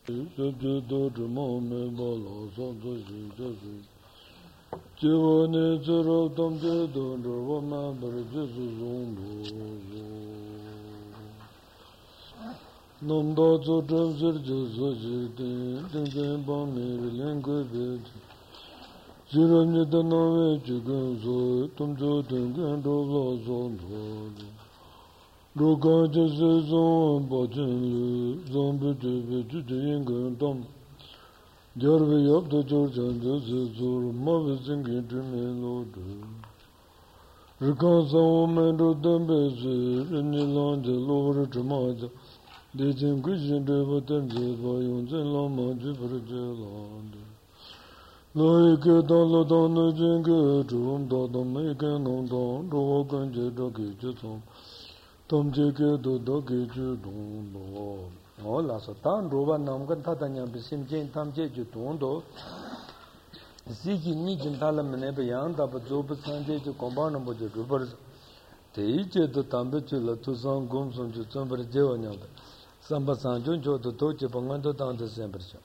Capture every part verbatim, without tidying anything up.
Namda Zotam Zirja Zojit, Dinkin Bami, Linguid, Ziramita Nave Chicken Zoy, Tumjo Dinkin Dova Zondo, Rogaja Zon Bajin, Zombi Jinkin Dom, Jarvi of the George and Zizur, Mavizinkin to me, Lord. Rikansa Omendo Dembezi, Riniland, Lord Jamaja. Dejin Gujin Devatan Jevayon Lama Jibrajaland. Like Daladana Jinga, Drum Dada Megan on Don, Rogan Jedaki Jitom, Tom Jake do Dogi Judon. All as a town, Rova Namgan Tatanya, Bisim Jane Tam Jejutondo. Ziki Nijin Talam and Ebayan, Dabazoba Sanje to combine with the rivers. The Ije the Tambitula to some gums on Jutumber Jevanya. Samba Sanjunjo to Toche Pangando down the temperature.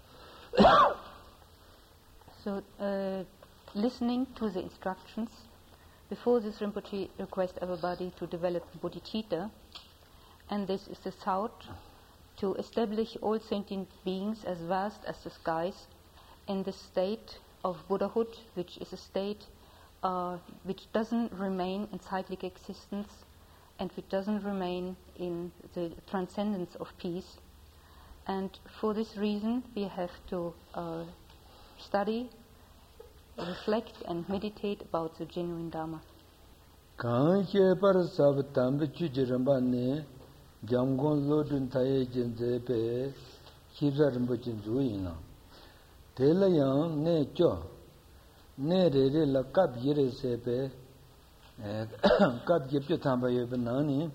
So, uh, listening to the instructions, before this Rinpoche requests everybody to develop bodhicitta, and this is the thought to establish all sentient beings as vast as the skies in the state of Buddhahood, which is a state uh, which doesn't remain in cyclic existence and which doesn't remain in the transcendence of peace. And for this reason, we have to uh, study, reflect, and meditate about the genuine Dharma. Kanche parasab tambichu jirambane jamgon lodun taye jinzepe hizarimbuchin zuina. Telayang ne cho ne re la kap yere sepe kap yepyo tamba yebenani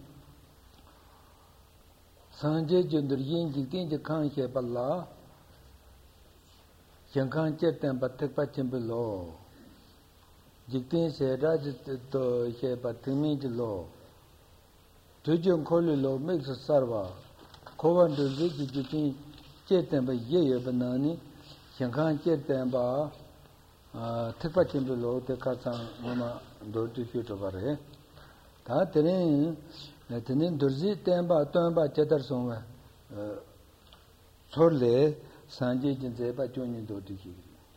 sanje jundur yin jiktin je kanche palla Yankan chetan batek pachimbelow. Jiktin se rajit to he batimid law. Tujum Kolilo makes a sarva. Kovan to Ziki Jikin chetan by ye banani. Yankan chetan ba Tipachimbelow, the Kasan Mama Dorti Futavare. Tatin, Latinin Durzi Tamba, Tamba Chetar somewhere. Sorle. Sanjay Jinzeba Junior Dotiki.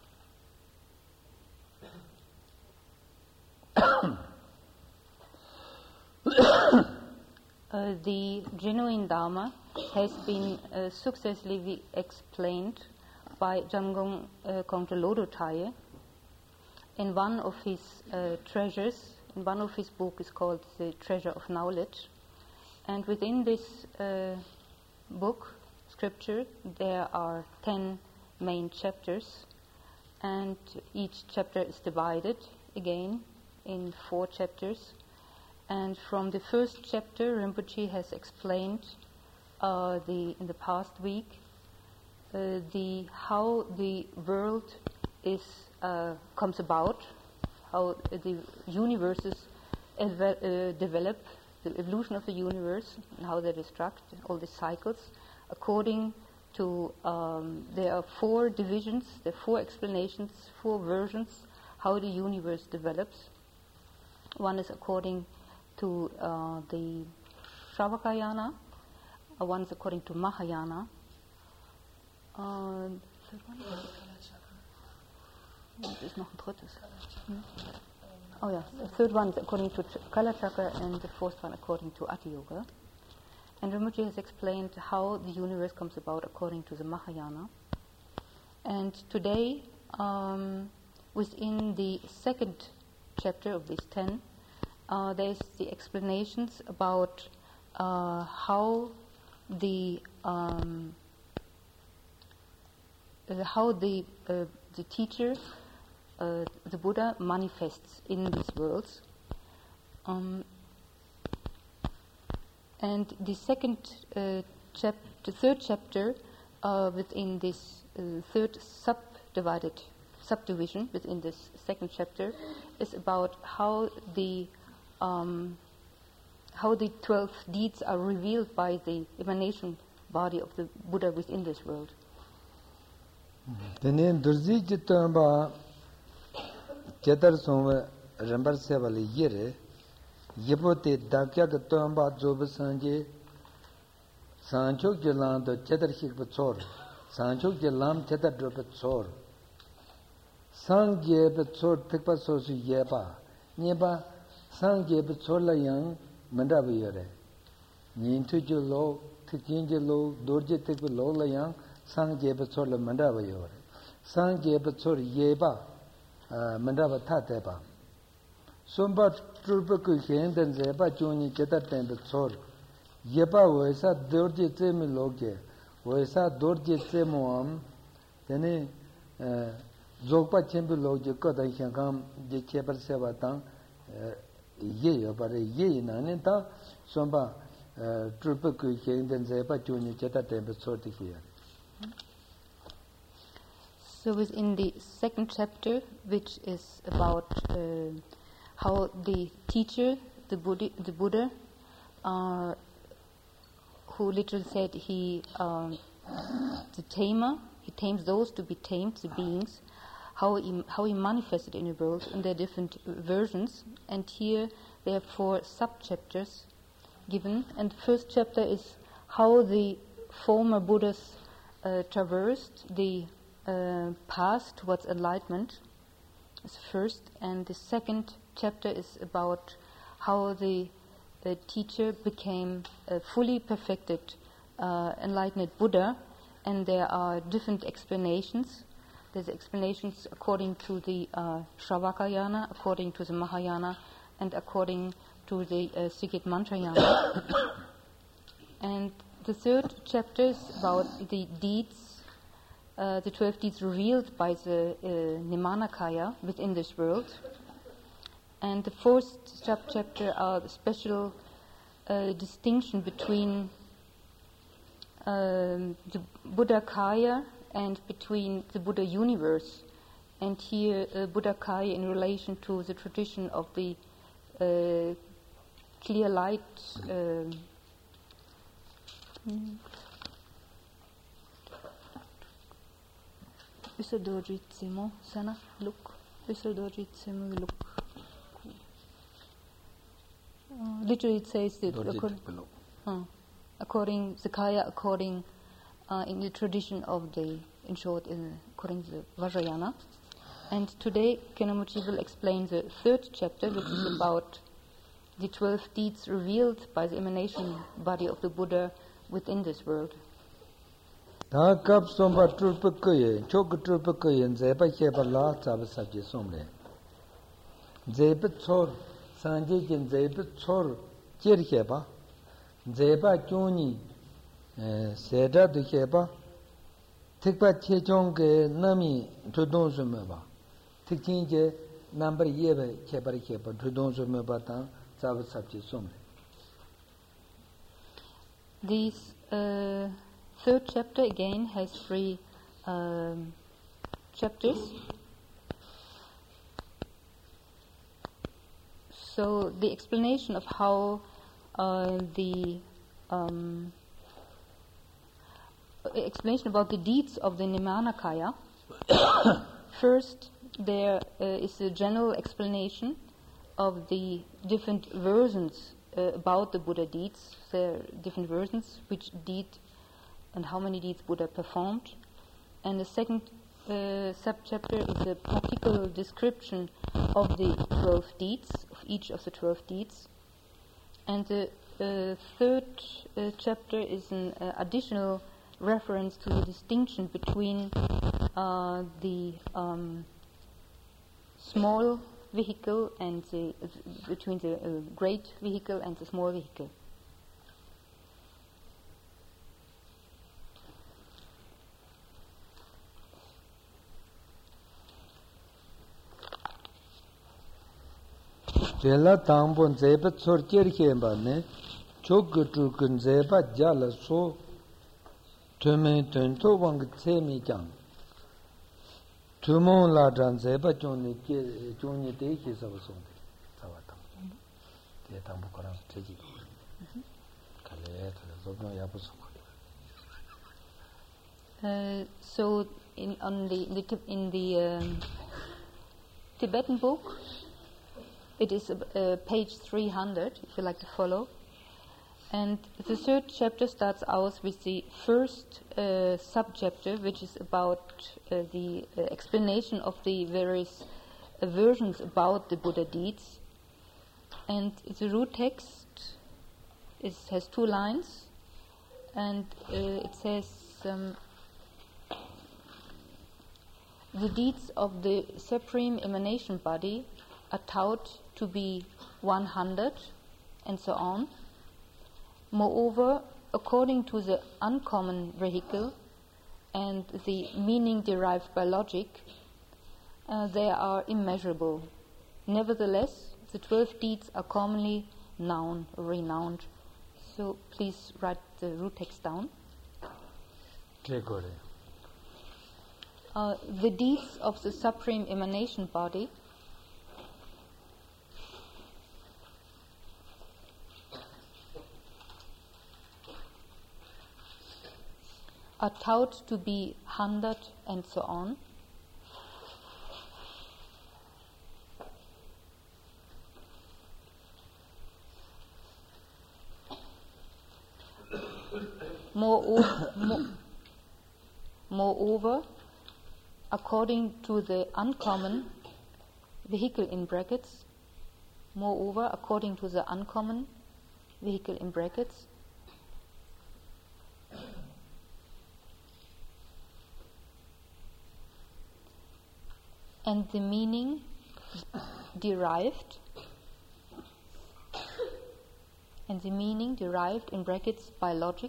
Uh, the genuine Dharma has been uh, successfully explained by Jamgon uh, Kongtrul Lodro Thaye in one of his uh, treasures. In one of his books is called The Treasure of Knowledge, and within this uh, book. Scripture, there are ten main chapters, and each chapter is divided again in four chapters. And from the first chapter, Rinpoche has explained uh, the in the past week uh, the how the world is uh, comes about, how the universes ev- uh, develop, the evolution of the universe, and how they destruct all the cycles. According to, um, there are four divisions, there are four explanations, four versions how the universe develops. One is according to uh, the Shravakayana, uh, one is according to Mahayana. Uh, third one? There's noch ein drittes. Hmm? Oh yeah, the third one is according to Ch- Kalachakra, and the fourth one according to Ati Yoga. And Rinpoche has explained how the universe comes about according to the Mahayana. And today, um, within the second chapter of these ten, uh, there's the explanations about uh, how the um, uh, how the uh, the teacher, uh, the Buddha, manifests in these worlds. Um, And the second uh, chapter, the third chapter uh, within this uh, third subdivided subdivision within this second chapter is about how the um, how the twelve deeds are revealed by the emanation body of the Buddha within this world. Tenen durzi jitamba chetar somwe rambar sevali yere yepote dakya gtamba job sanje sanchok jelan do chetar hik bchor sanchok jelam chetar drop bchor sangye bchor tikpa sosu yeba nyeba sangye bchor la yang mandab yore nintu jelo tikin jelo dorje tikpa lo la yang sangye bchor la mandab yore sangye bchor yeba mandab thateba somba trupa ku henden zeba joni chetar ten bchor yeba वैसा dorje che me loge वैसा dorje che moam tene zogpa chembe loge ko da hyangam je chebar seba tang ye yo bare ye nane ta somba trupa ku henden zeba joni chetar ten bchor tikhiya. So within the second chapter, which is about uh, how the teacher, the Buddha, the Buddha uh, who literally said he, um, the tamer, he tames those to be tamed, the beings, how he, how he manifested in the world in their different versions. And here there are four sub-chapters given. And the first chapter is how the former Buddhas uh, traversed the uh, path towards enlightenment, is first. And the second chapter is about how the the teacher became a fully perfected uh, enlightened Buddha, and there are different explanations. There's explanations according to the uh, Shravakayana, according to the Mahayana, and according to the uh, Sikit Mantrayana. And the third chapter is about the deeds, uh, the twelve deeds revealed by the uh, Nimanakaya within this world. And the fourth sub-chapter are the special uh, distinction between um, the Buddha Kaya and between the Buddha universe. And here uh, Buddha Kaya in relation to the tradition of the uh, clear light uh, Visadojitsimo sana look Visadojitsimo look. Uh, literally it says that according, uh, according Zakaya, according uh, in the tradition of the, in short, in, according to the Vajrayana. And today Khenamuchi will explain the third chapter, which is about the twelve deeds revealed by the emanation body of the Buddha within this world. Takap somba trupakoye, chok trupakoye, zeba heba la tab sabje somle. Zeba chor sanje kin zeba chor kir heba, zeba choni seda du heba, tikpa chechong ke nami tudon sumeba, tikin je number yebe hebar heba, tudon sumeba tang tab sabje somle. These uh, third chapter again has three um, chapters. So the explanation of how uh, the um, explanation about the deeds of the Nimanakaya. First, there uh, is a general explanation of the different versions uh, about the Buddha deeds. There are different versions, which deed and how many deeds Buddha performed. And the second uh, sub-chapter is a particular description of the twelve deeds, of each of the twelve deeds. And the uh, third uh, chapter is an uh, additional reference to the distinction between uh, the um, small vehicle and the, uh, between the uh, great vehicle and the small vehicle. Jela tambon zeba sorcher hemba ne chok tukun zeba jala so tume tento wang tsemi jang tumon la dan zeba joni ke joni de ke sa so de sawa tam de tambo kora teji kale kale zobno ya bu so Uh, so in on the in the, in the um, Tibetan book, it is uh, page three hundred, if you like to follow. And the third chapter starts out with the first uh, subchapter, which is about uh, the uh, explanation of the various uh, versions about the Buddha deeds. And the root text is, has two lines, and uh, it says, um, the deeds of the Supreme Emanation Body are taught to be one hundred, and so on. Moreover, according to the uncommon vehicle and the meaning derived by logic, uh, they are immeasurable. Nevertheless, the twelve deeds are commonly known, renowned. So please write the root text down. Uh, the deeds of the Supreme Emanation Body are taught to be hundred, and so on. Moreover, mo- moreover, according to the uncommon vehicle in brackets, moreover, according to the uncommon vehicle in brackets, and the meaning derived, and the meaning derived in brackets by logic,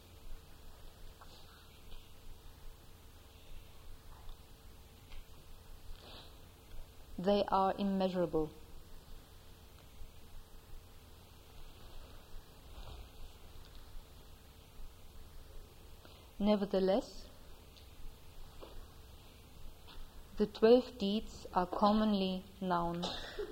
they are immeasurable. Nevertheless, the twelve deeds are commonly known.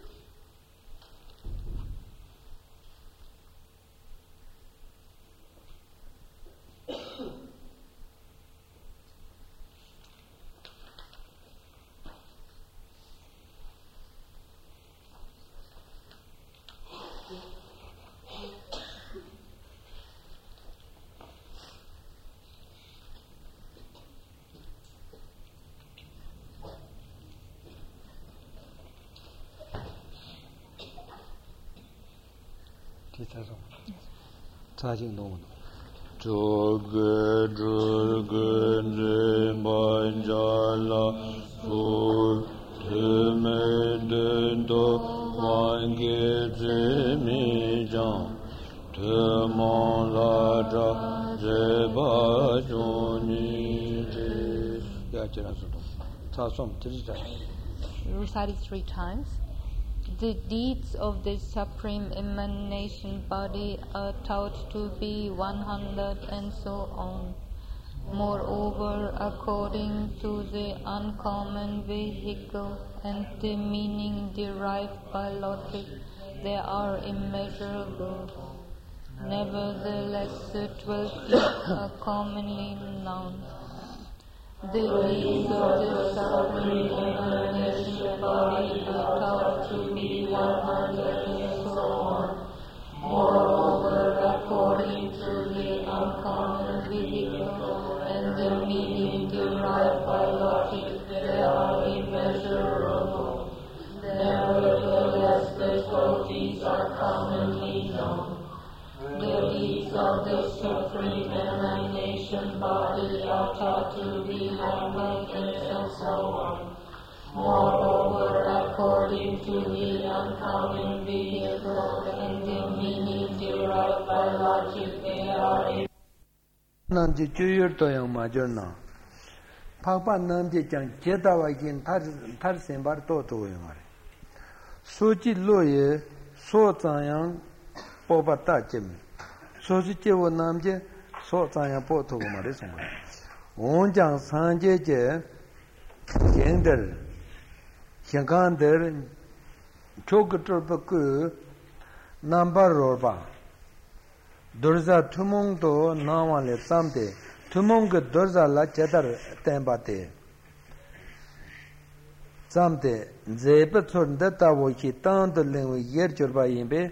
Joge joge ne manjala sur teme dendo wange jemi jan temon la ja jeba joni je ya jira so ta som tiri. Recite it three times. The deeds of the Supreme Emanation Body are taught to be one hundred, and so on. Moreover, according to the uncommon vehicle and the meaning derived by logic, they are immeasurable. Nevertheless, the twelve deeds are commonly known. The deeds of the Supreme Emanation Body are taught to be one hundred, and so on. Moreover, according to the uncommon vehicle and the meaning derived by logic, they are immeasurable. Nevertheless, the twelve deeds are commonly known. The deeds of the Supreme Emanation Body are taught to be hundred, and so on. Moreover, according to the uncommon vehicle and the meaning derived by logic, they are 남지 주율도 영마저나 파파 남지 장 제다와긴 탈 탈센바르 또또 영마레 소지로에 소장양 뽑았다쯤 소지제워 남제 소장양 보토고 말해서 원장 산제제 겐들 현간들 조그트르버그 남바로바 dorza tumung to nawale samte Tumong Dorza La Cheddar Tembate Samte Zepatun Data Woki Tant the Lingui Yer Jurbaimbe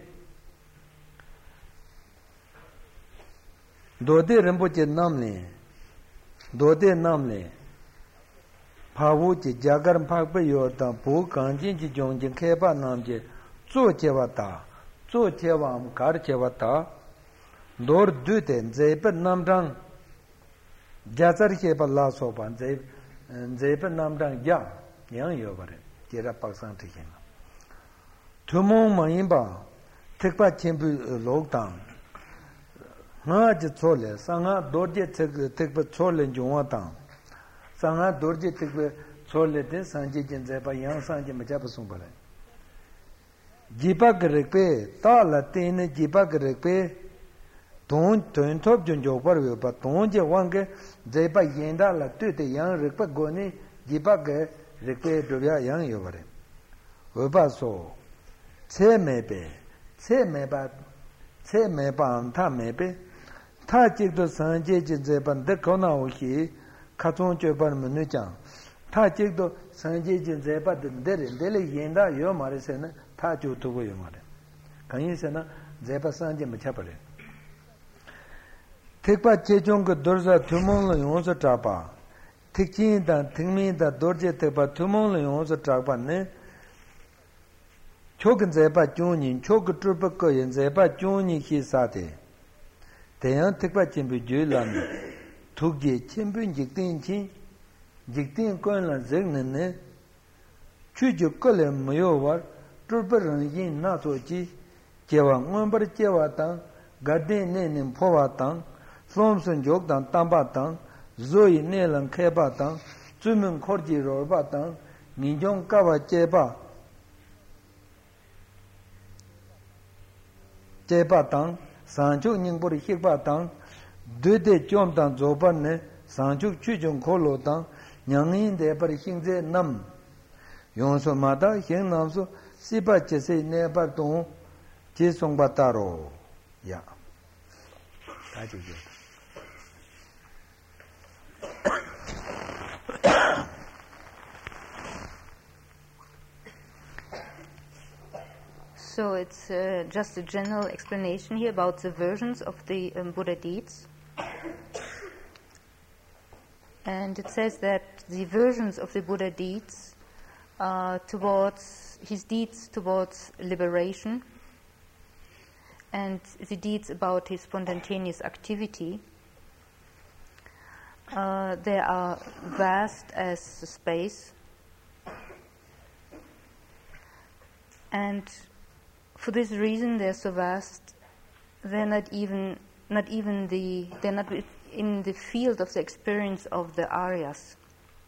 Dode Remboche Namne Dode Namne Pawuchi Jagaram Pakpe Yortan Po Kanjin Jongjin Keba Namje Zo Chevata Zo Chevam Kar Chevata Dor Duten Zepa Namdang Jazar Cheba La Sopan Zepa Namdang Yang Yang Yobare Jera Paksan Tikin Tumong Mayimba Tekpa Chimbu Logdang Naja Chole Sanga Dorje Tekpa Chole Jungwatang Sanga Dorje Tekpa Chole De Sanji Jenzepa Yang Sanji Majapa Sumbale Jipa Grekpe Tala Tene Jipa Grekpe Don Ton Top Junjo Parwe But Donje Wange Zepa Yenda La Tute Yang Rekpa Goni Jipa Ge Rekpe Dovya Yang Yobare Oba So Tse Mebe Tse Meba Tse Meba Anta Mebe Ta Jigdo Sanje Jenzepan De Kona Oki Katon Joban Menujan Ta Jigdo Sanje Jenzepa Dere Dele Yenda Yomare Sena Ta Ju Tubu Yomare Kanyi Sena Zepa Sanje Machapare Tekpa Chechong Dorza Tumong La Yonsa Trapa Tikchin Dan Tingmin Da Dorje Tekpa Tumong La Yonsa Trapa Ne Chokin Zepa Junin Chok Trupa Koyen Zepa Junin Ki Sate Teyan Tekpa Chimbu Julan Tukje Chimbu Jiktin Chin Jiktin Koyen La Zegnen Ne Chuju Kole Mayo War Trupa Rangin Naso Chi Chewa Ngombar Chewa Tang Gadin Nenim Pova Tang Slomson Jok Tang Tamba Tang Zoe Nelan Keba Tang Zumun Korji Roba Tang Ninjong Kawa Cheba Cheba Tang Sanchuk Ningbori Hikba Tang Dede Chom Tang Zoban Ne Sanchuk Chujung Kolo Tang Nyangin De Par Hingze Nam Yonso Mata Hing Namso Sipa Chese Nepa Tong Jesong Bataro Ya Thank you. So it's uh, just a general explanation here about the versions of the um, Buddha deeds. And it says that the versions of the Buddha deeds are towards, his deeds towards liberation, and the deeds about his spontaneous activity, uh, they are vast as space, and for this reason they're so vast, they're not even not even the they're not in the field of the experience of the Aryas.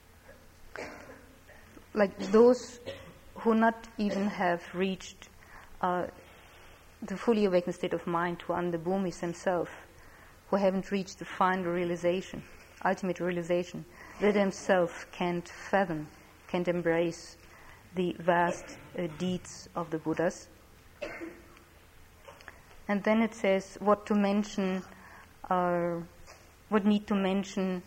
Like those who not even have reached uh, the fully awakened state of mind, who are the Bhumis themselves, who haven't reached the final realization, ultimate realization, they themselves can't fathom, can't embrace the vast uh, deeds of the Buddhas. And then it says what to mention, uh, what need to mention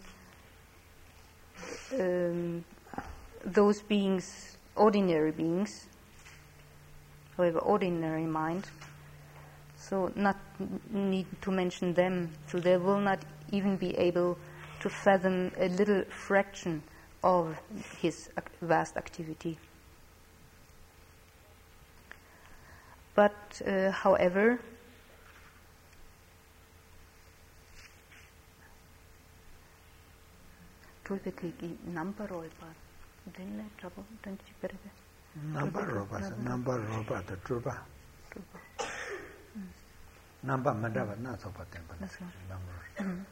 um, those beings, ordinary beings, however ordinary mind, so not need to mention them, so they will not even be able to fathom a little fraction of his ac- vast activity. But, uh, however, number Roba, number Roba, the Truba. Number Madava, not so number.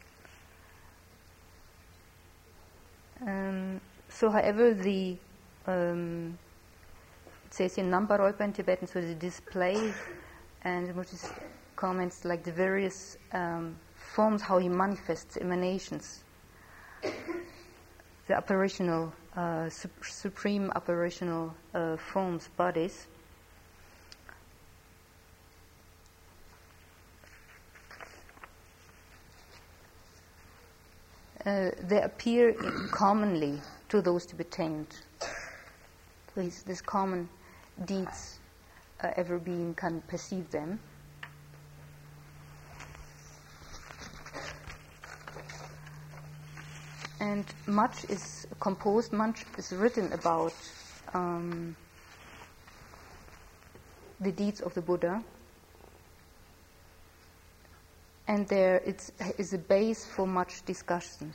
Um, so, however, the um, it says in Nampa in Tibetan, so the display and which is comments like the various um, forms how he manifests emanations, the operational, uh, su- supreme operational uh, forms, bodies. uh, they appear in commonly to those Tibetans. These, these common deeds, uh, every being can perceive them. And much is composed, much is written about um, the deeds of the Buddha. And there it's, is a base for much discussion.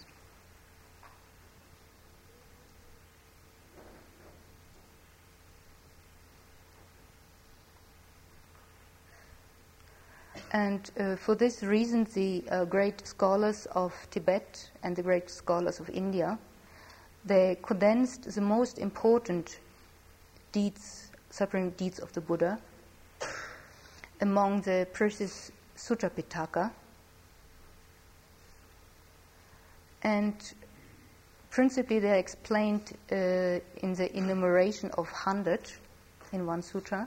And uh, for this reason, the uh, great scholars of Tibet and the great scholars of India, they condensed the most important deeds, supreme deeds of the Buddha, among the precious Sutta Pitaka. And principally they are explained uh, in the enumeration of one hundred in one sutra.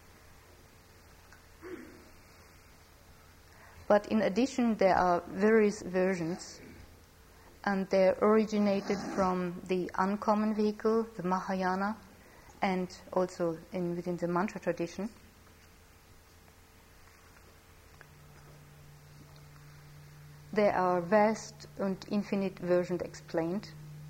But in addition, there are various versions, and they originated from the uncommon vehicle, the Mahayana, and also in, within the mantra tradition. There are vast and infinite versions explained.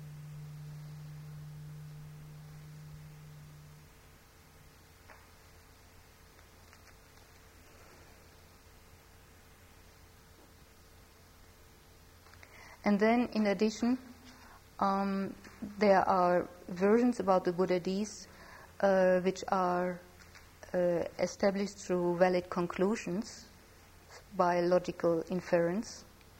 And then, in addition, um, there are versions about the Buddha deeds uh, which are uh, established through valid conclusions by logical inference.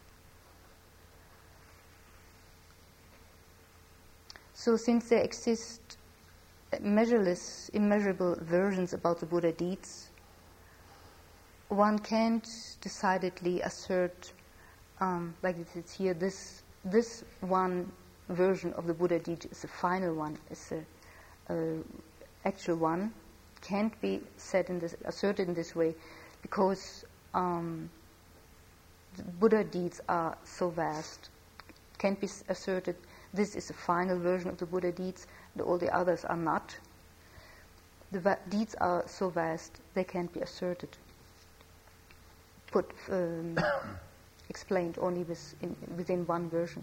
So, since there exist measureless, immeasurable versions about the Buddha deeds, one can't decidedly assert, um, like it is here, this this one version of the Buddha deed is the final one, is a, a actual one, can't be said in this, asserted in this way, because um, the Buddha deeds are so vast, can't be asserted. This is the final version of the Buddha deeds, and all the others are not. The va- deeds are so vast, they can't be asserted, put, um, explained only with in, within one version.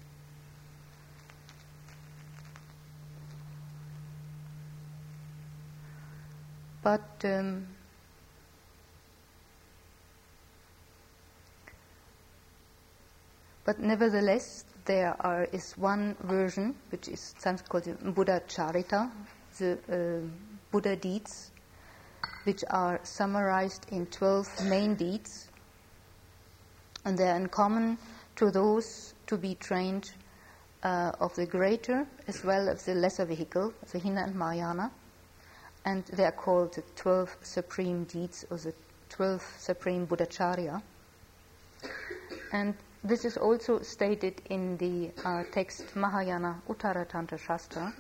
But um, but nevertheless, there are is one version which is sometimes called the Buddha Charita, the uh, Buddha deeds, which are summarized in twelve main deeds, and they are in common to those to be trained uh, of the greater as well as the lesser vehicle, the Hina and Mahayana, and they are called the twelve supreme deeds or the twelve supreme Buddhacharya. And this is also stated in the uh, text Mahayana Uttara Tantra Shastra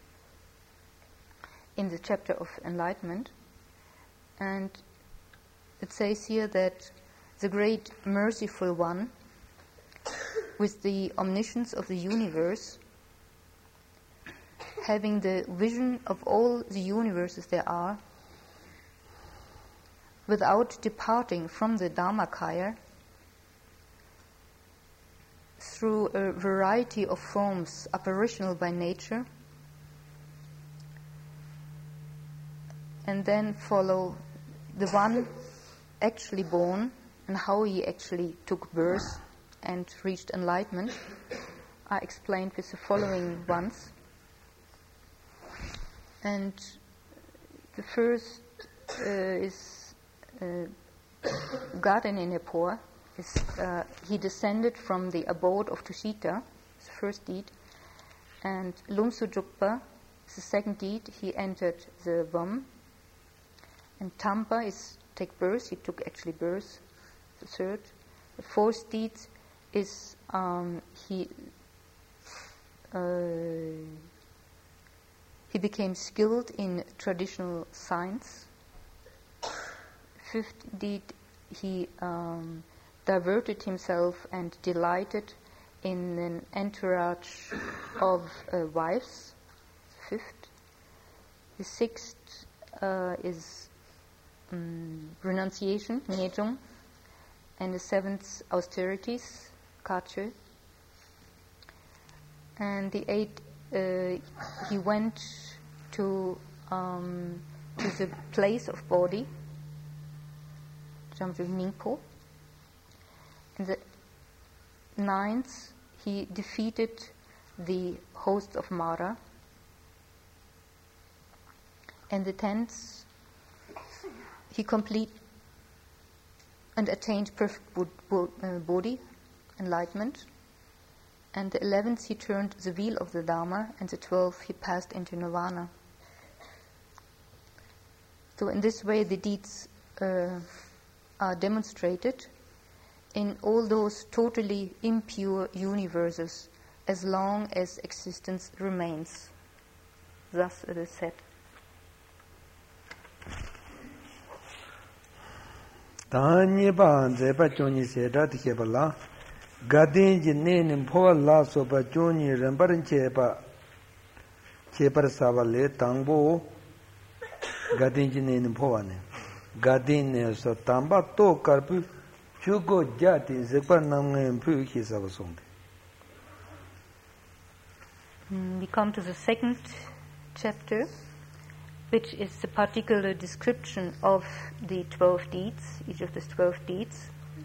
in the chapter of enlightenment. And it says here that the great merciful one, with the omniscience of the universe, having the vision of all the universes there are, without departing from the Dharmakaya, through a variety of forms apparitional by nature, and then follow the one actually born and how he actually took birth and reached enlightenment, are explained with the following ones. And the first uh, is uh, Gardenenepor. Is, uh, he descended from the abode of Tushita, the first deed, and Lumsujukpa is the second deed. He entered the womb, and Tampa is take birth. He took actually birth, the third. The fourth deed is um, he uh, he became skilled in traditional science. Fifth deed, he um, diverted himself and delighted in an entourage of uh, wives, fifth. The sixth uh, is um, renunciation, Nejung, and the seventh, austerities, Kache. And the eighth, uh, he went to um, to the place of body, Jamju Ningpo. And the ninth, he defeated the hosts of Mara. And the tenth, he complete and attained perfect bod- bo- uh, body, enlightenment. And the eleventh, he turned the wheel of the Dharma. And the twelfth, he passed into Nirvana. So in this way, the deeds uh, are demonstrated in all those totally impure universes as long as existence remains. Thus it is said. Tanya ban zeba choni seda tikebala gadin jinin po la soba choni rambarin cheba chepar savale tangbo gadin jinin po ane gadin ne so tamba to karpu chugo jati zeba namngen pu hisavasonde. We come to the second chapter, which is the particular description of the twelve deeds, each of the twelve deeds.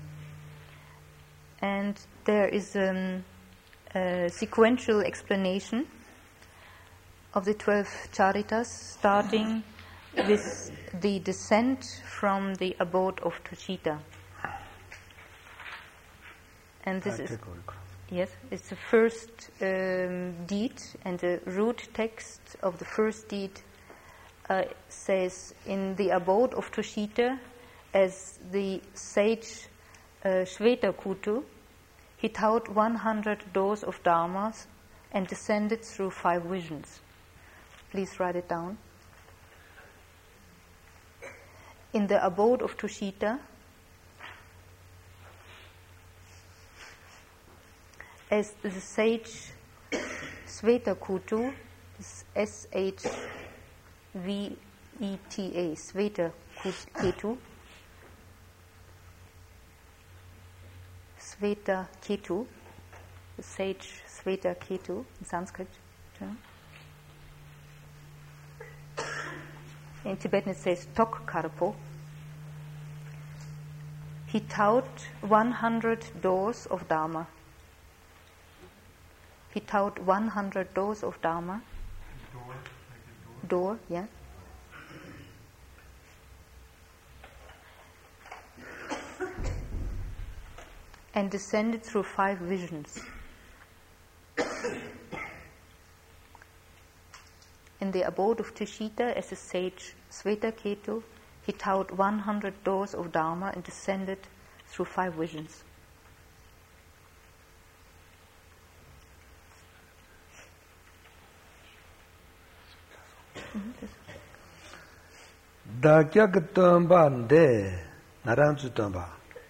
And there is um, a sequential explanation of the twelve charitas, starting with the descent from the abode of Tushita. And this is, yes, it's the first um, deed, and the root text of the first deed Uh, says, in the abode of Tushita, as the sage uh, Shvetakutu, he taught one hundred doors of dharmas and descended through five visions. Please write it down. In the abode of Tushita, as the sage Shvetakutu, S H V E T A, Sveta Ketu, Sveta Ketu, the sage Sveta Ketu in Sanskrit. In Tibetan it says Tok Karpo. He taught one hundred doors of Dharma. He taught one hundred doors of Dharma. Door, yeah. And descended through five visions. In the abode of Tushita, as a sage Svetaketu, he taught one hundred doors of Dharma and descended through five visions. Dakyak Tomban de Naransu Tomba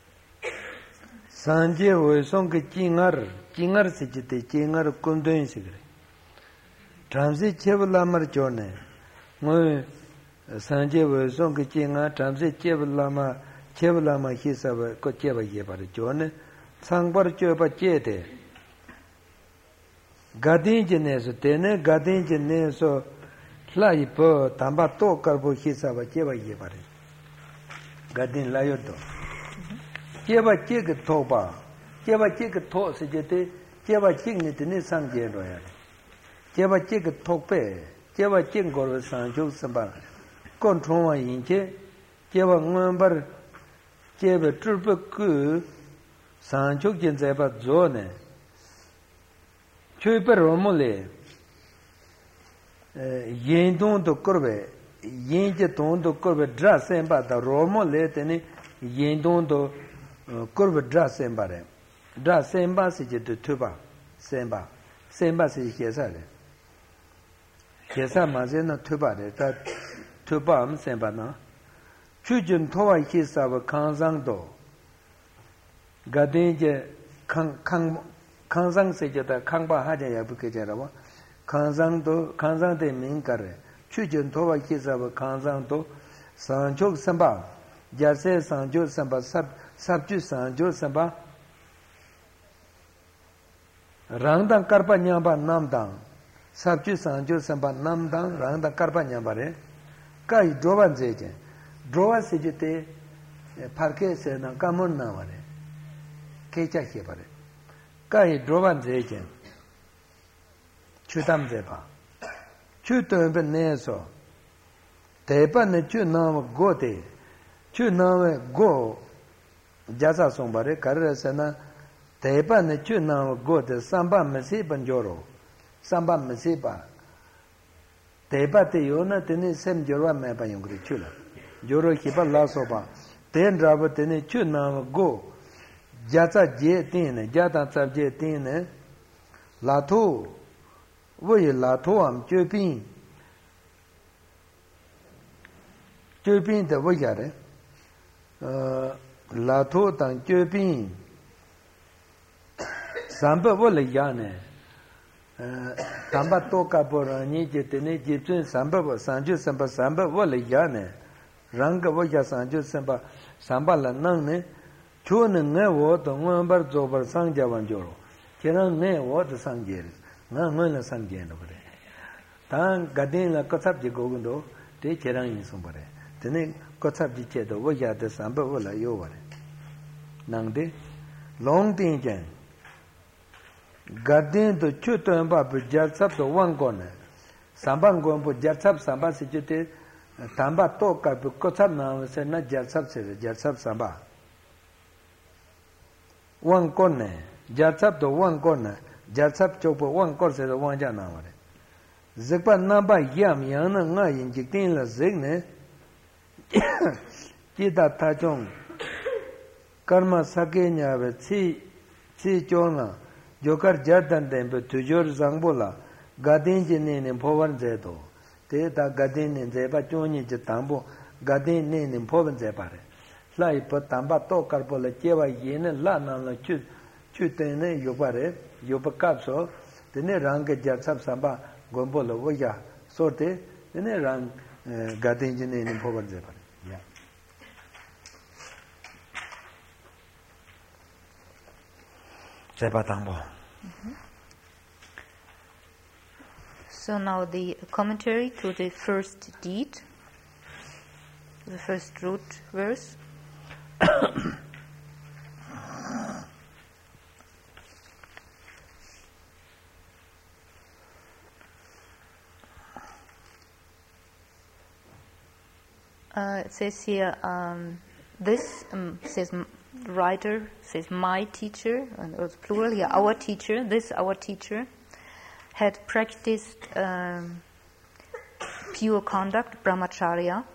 Sanje Wesong Chingar, Chingar Sijite, Chingar Kundun Sigre Transi Chevalamar Jone Moy Sanje Wesong Chingar, Transi Chevalama, Chevalama Hisava, Kocheva Yebar Jone, Sangbar Choba Chete Gadin Geneso Tene, Gadin Geneso Lai po tamba to karbo hisaba cheba yebare gadin layo to cheba chig to ba cheba chig to se jete cheba chig ni tene sang je ro ya cheba chig to pe cheba chig gor sang ju samba kon thong wa yin che cheba ngwan bar cheba trpe ku sang ju jin zai ba zo ne chui per ro mo le yin dong do korbe yin je dong do korbe dra semba da romo le tene yin dong do korbe dra semba re dra semba se je de tuba semba semba se je sa le je sa ma se na tuba re da tuba am semba na chu jin to wa ki sa ba kang sang do ga de je kang kang Kansang Sejata Kangba Hajaya Bukajarawa, Kansang to Kansang de Minkare, Chujun Tova Kisaba Kansang to Sanjok Samba, Jase Sanjo Samba Sab Sabju Sanjo Samba, Rangdang Karpa Nyamba Namdang, Sabju Sanjo Samba Namdang, Rangdang Karpa Nyambare, Kai Drovan Zeje, Drova Sejate, Parke Sena Kamun Navare, Kecha Hibare, Kai Drovan Zeje, Chutam Zeba, Chutum Beneso, Tepa ne Chu Nam Gote, Chu Nam Go, Jasa Sombare, Karra Sena, Tepa ne Chu Nam Gote, Samba Mesi Banjoro, Samba Mesiba, Tepa te Yona Tene Sem Jorwa Meba Yungri Chula, Joro Hiba Lasoba, Ten Raba Tene Chu Nam Go, Jasa Je Tine, Jata Sab Je Tine, Lato, Woy Lato Am Chupin. Chupin the Voyare, Lato Tang Chupin, Samba Volayane, Tamba Toka Borani, Jetene, Gypsum, Samba, Sanju Samba, Samba Volayane, Ranga Voya Sanju Samba, Samba Lanane, Chun Nevo, the Wambar Zober Sangja Vanjoro, Kiran Nevo, the Sangiers, Nana Sangian over there. Tang Gadin la Kosap Gogundo, take Kiran in somebody. Tene kotsap di che do wo ya de samba wo la yo wa nang de long tin jan gadin to chu to ba bu jar sap to wan ko ne samba ngo bu jar sap samba se jete tamba to ka bu kotsap na se na jar sap se jar sap samba wan ko ne jar sap to wan ko ne jar sap cho po wan ko se do wan ja na wa de zekpa na ba yam yang na nga yin jik tin la zek ne Chita Tachong Karma Sakenya Chi Chi Chona Jokar Jatan Tempe Tujor Zangbola Gadin Jinin in Povan Zeto Teta Gadin in Zeba Choni Jetambo Gadin in Povan Zepare Lai Potamba Tokarpola Cheva Yen Lana La Chut Chutene Yopare Yopacapso Tene Ranga Jatsap Samba Gombola Voya Sorte Tene Rang Gadin Jinin in Povan Zepare. Yeah. Mm-hmm. So now the commentary to the first deed, the first root verse. Uh, it says here, um, this um, says writer says my teacher, and it's plural here. Our teacher, this our teacher, had practiced um, pure conduct, brahmacharya,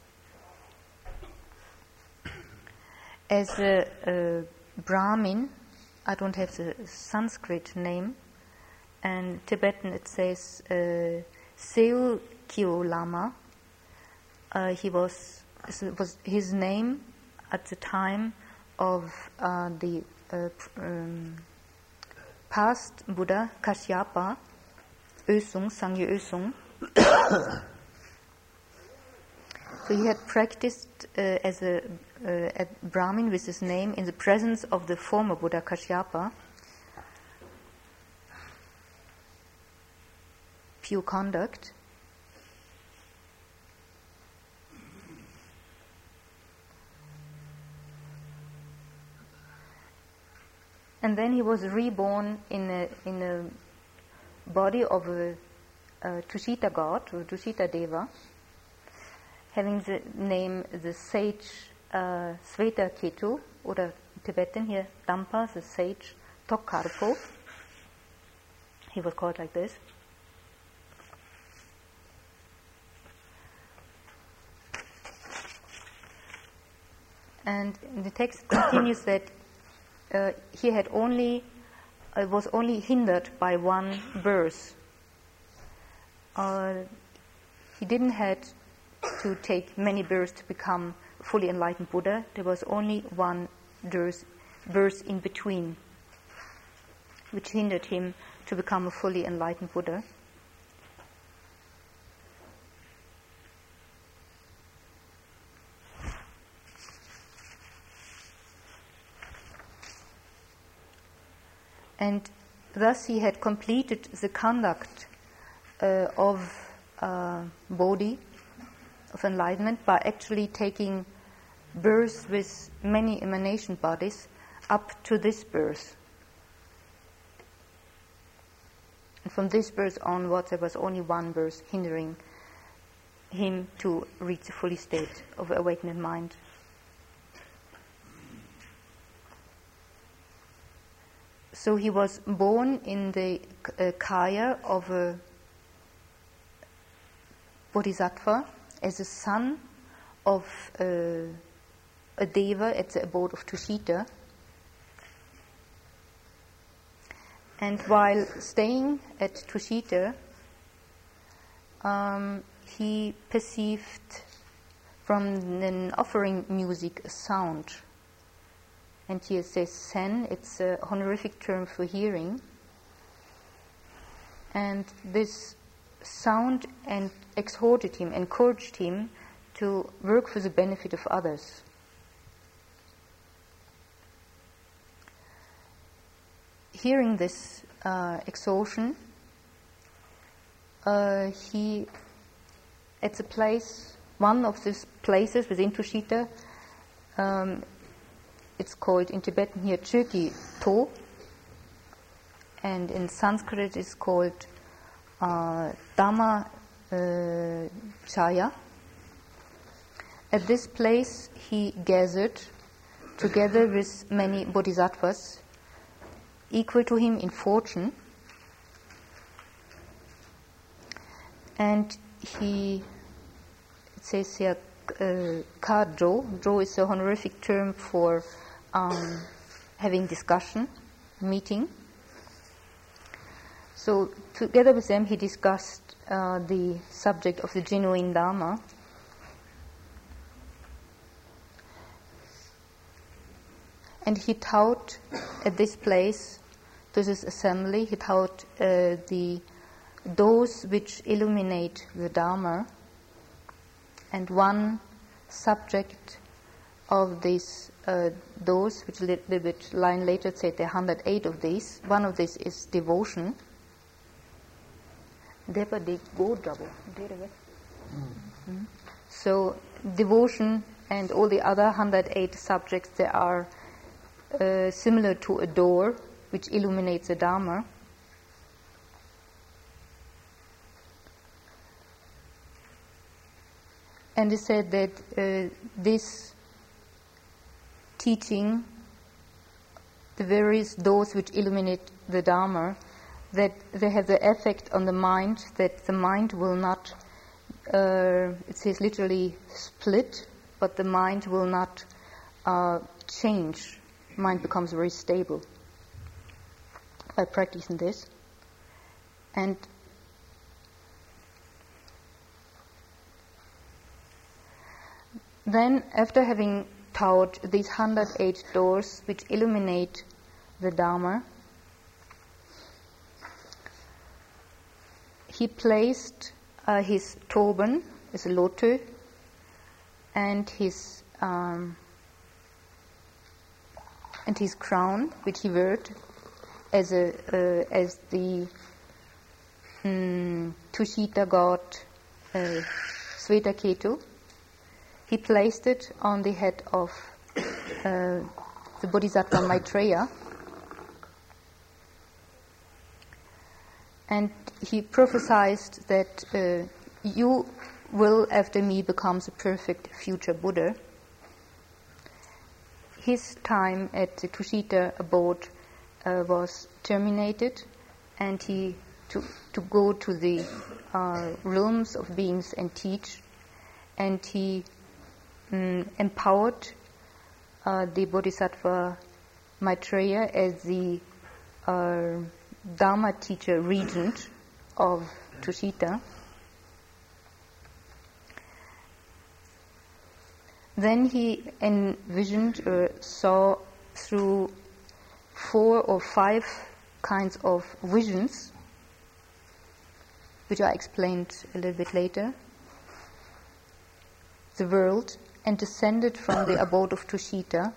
as a, a Brahmin. I don't have the Sanskrit name, and Tibetan it says uh, Seul Kyo Lama. Uh, he was, was his name at the time of uh, the uh, um, past Buddha Kashyapa, Ösung, Sangye Ösung. So he had practiced uh, as a, uh, a Brahmin with his name in the presence of the former Buddha Kashyapa, pure conduct. And then he was reborn in a, in a body of a, a Tushita god, or Tushita Deva, having the name the sage uh, Sveta Ketu, or Tibetan here, Dampa, the sage Tokkarpo. He was called like this. And the text continues that Uh, he had only uh, was only hindered by one birth. Uh, he didn't had to take many births to become fully enlightened Buddha. There was only one birth, birth in between. which hindered him to become a fully enlightened Buddha. And thus he had completed the conduct uh, of uh, Bodhi, of enlightenment, by actually taking birth with many emanation bodies up to this birth. And from this birth onwards, there was only one birth hindering him to reach the fully state of awakened mind. So he was born in the uh, kaya of a bodhisattva as a son of uh, a deva at the abode of Tushita. And while staying at Tushita, um, he perceived from an offering music a sound. And here it says sen, it's a honorific term for hearing. And this sound and exhorted him, encouraged him to work for the benefit of others. Hearing this uh, exhortation, uh, he, at the place, one of these places within Tushita, um, it's called in Tibetan here Chöki To, and in Sanskrit it's called uh, Dhamma uh, Chaya. At this place he gathered, together with many bodhisattvas, equal to him in fortune, and he, it says here, uh, Kadro, Dro is a honorific term for um, having discussion, meeting. So together with them he discussed uh, the subject of the genuine Dharma. And he taught at this place, to this assembly, he taught uh, the those which illuminate the Dharma. And one subject of these uh, those, which a little bit line later said there are one hundred eight of these. One of these is devotion. So devotion and all the other one hundred eight subjects, they are uh, similar to a door which illuminates the Dharma. And he said that uh, this teaching, the various doors which illuminate the Dharma, that they have the effect on the mind, that the mind will not, uh, it says literally split, but the mind will not uh, change. Mind becomes very stable by practicing this. And then, after having taught these one hundred eight doors which illuminate the Dharma, he placed uh, his turban as a lotu and his um, and his crown, which he wore as a uh, as the um, Tushita god uh, Svetaketu. He placed it on the head of uh, the Bodhisattva Maitreya, and he prophesied that uh, you will, after me, become the perfect future Buddha. His time at the Tushita abode uh, was terminated, and he to to go to the uh, realms of beings and teach, and he um, empowered uh, the Bodhisattva Maitreya as the uh, Dharma teacher regent of Tushita. Then he envisioned or saw through four or five kinds of visions, which are explained a little bit later, the world, and descended from the abode of Tushita.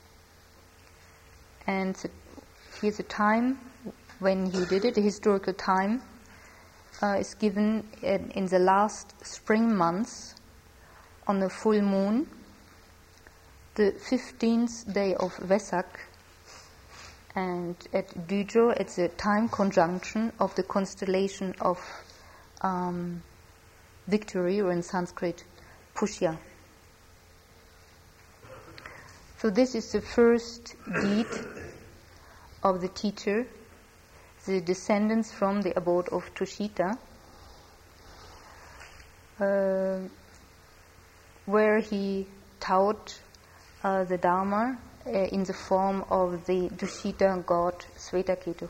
And the, here's a time when he did it, a historical time, uh, is given in, in the last spring months on the full moon, the fifteenth day of Vesak, and at Dujo it's a time conjunction of the constellation of um, victory, or in Sanskrit, Pushya. So this is the first deed of the teacher, the descendants from the abode of Tushita, uh, where he taught uh, the Dharma uh, in the form of the Tushita god Svetaketu.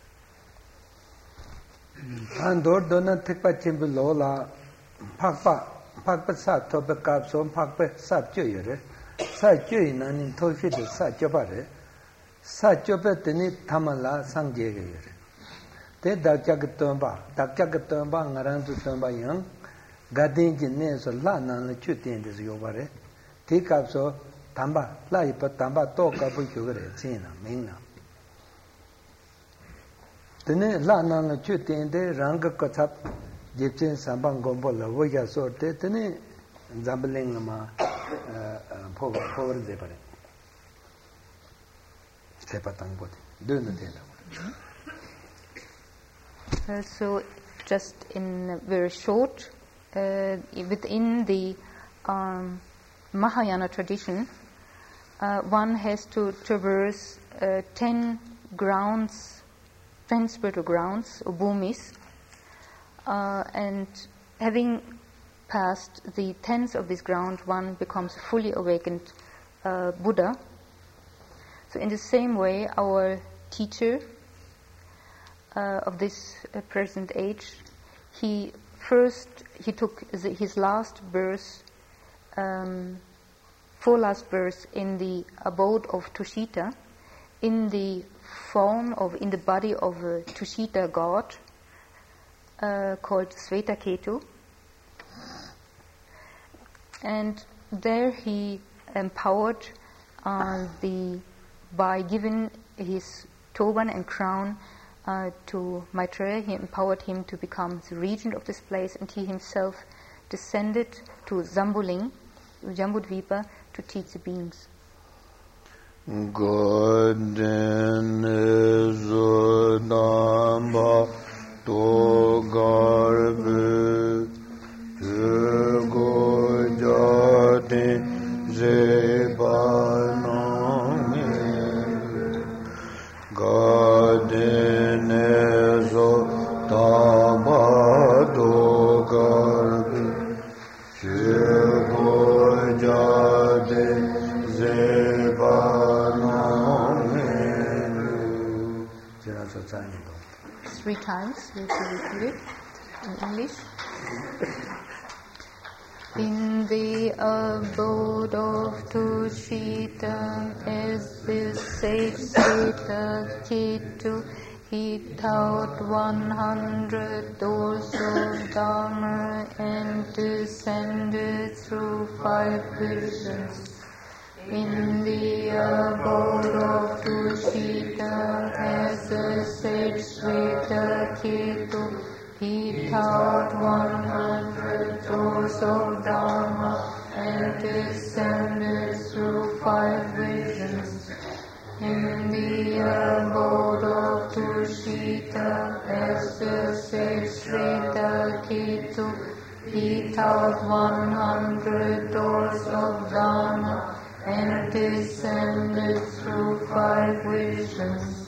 Andor dona tekpa chimbu lola pakpa pakpa sa tobe kapso pakpa sa joyere sa joy nanin toshi de sa jobare sa jobe teni tamala sangjege yere te dakjag tomba dakjag tomba ngaran tu tomba yang gadin jinne so la nan le chutin de yobare te kapso tamba la ipa tamba to kapu yogere china mingna tene la nan le chutin de rang ka chap jipchen sambang gombo la woya so te tene zambeling ma power power de pare sepa tangbo de no de la so just in very short, uh, within the um, Mahayana tradition, uh, one has to traverse uh, ten grounds, ten spiritual grounds, or bhumis, uh, and having passed the tenth of this ground, one becomes a fully awakened uh, Buddha. So in the same way, our teacher uh, of this uh, present age, he first, he took the, his last birth, um, full last birth in the abode of Tushita, in the form of, in the body of a Tushita god uh, called Svetaketu. And there he empowered uh, the, by giving his turban and crown uh, to Maitreya, he empowered him to become the regent of this place, and he himself descended to Zambuling, Jambudvipa, to teach the beings. Godin Izudamba Togarbe Gojati Zebanami Godin Izudamba Togarbe Gojati Zebanami. Three times, we have to repeat it in English. In the abode of Tushita, as the sage Svetaketu, he taught one hundred doors of Dharma and descended through five visions. In the abode of Tushita, as the sage Svetaketu, he taught one hundred doors of Dharma and descended through five visions. In the abode of Tushita, as the sage Svetaketu, he taught one hundred doors of Dharma and descended through five visions.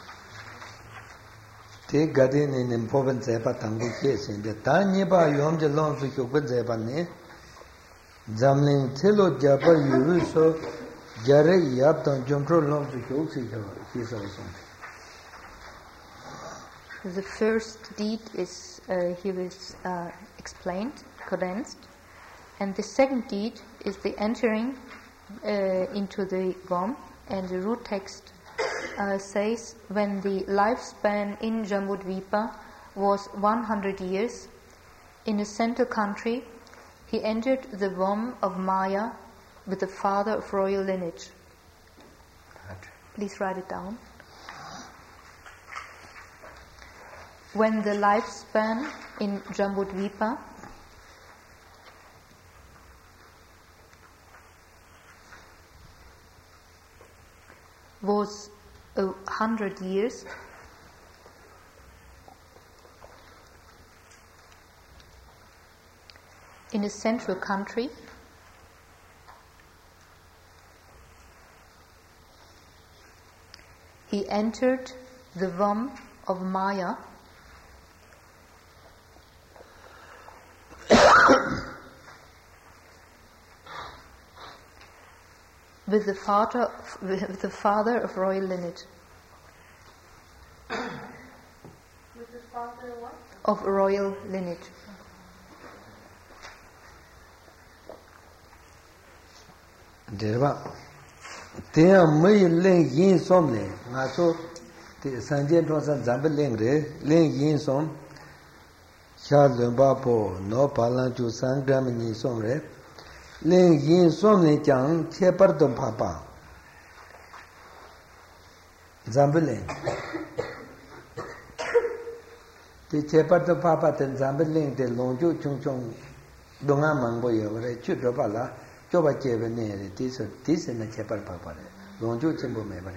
Te gadin in important zepa tangu kesin de tanye ba yom je long su kyok zepa ne zamling thelo japa yu so jare yap tan jontro long su kyok si ki so. The first deed is uh, here is uh, explained, condensed, and the second deed is the entering uh, into the Gom, and the root text uh, says when the lifespan in Jambudvipa was one hundred years, in a center country, he entered the womb of Maya with the father of royal lineage. Please write it down. When the lifespan in Jambudvipa was a hundred years, in a central country, he entered the womb of Maya with the father with the father of royal lineage. With the father what? Of royal lineage. Derba Tia May Ling Yin Som Le, Naso, the Sanjay Dosan Zambel Lingre, Ling Yin Som, Charles Bapo, no Palanchu Sang Dramini Somre, Ling Yin Som Le Chang, Chepardon Papa, Zambeling. The Chepardon Papa and Zambeling, the Longju Chung Chung, Donga Mangoyo, Chudopala. Choba chebe ne this this in the chapel papa longju chimbo me bare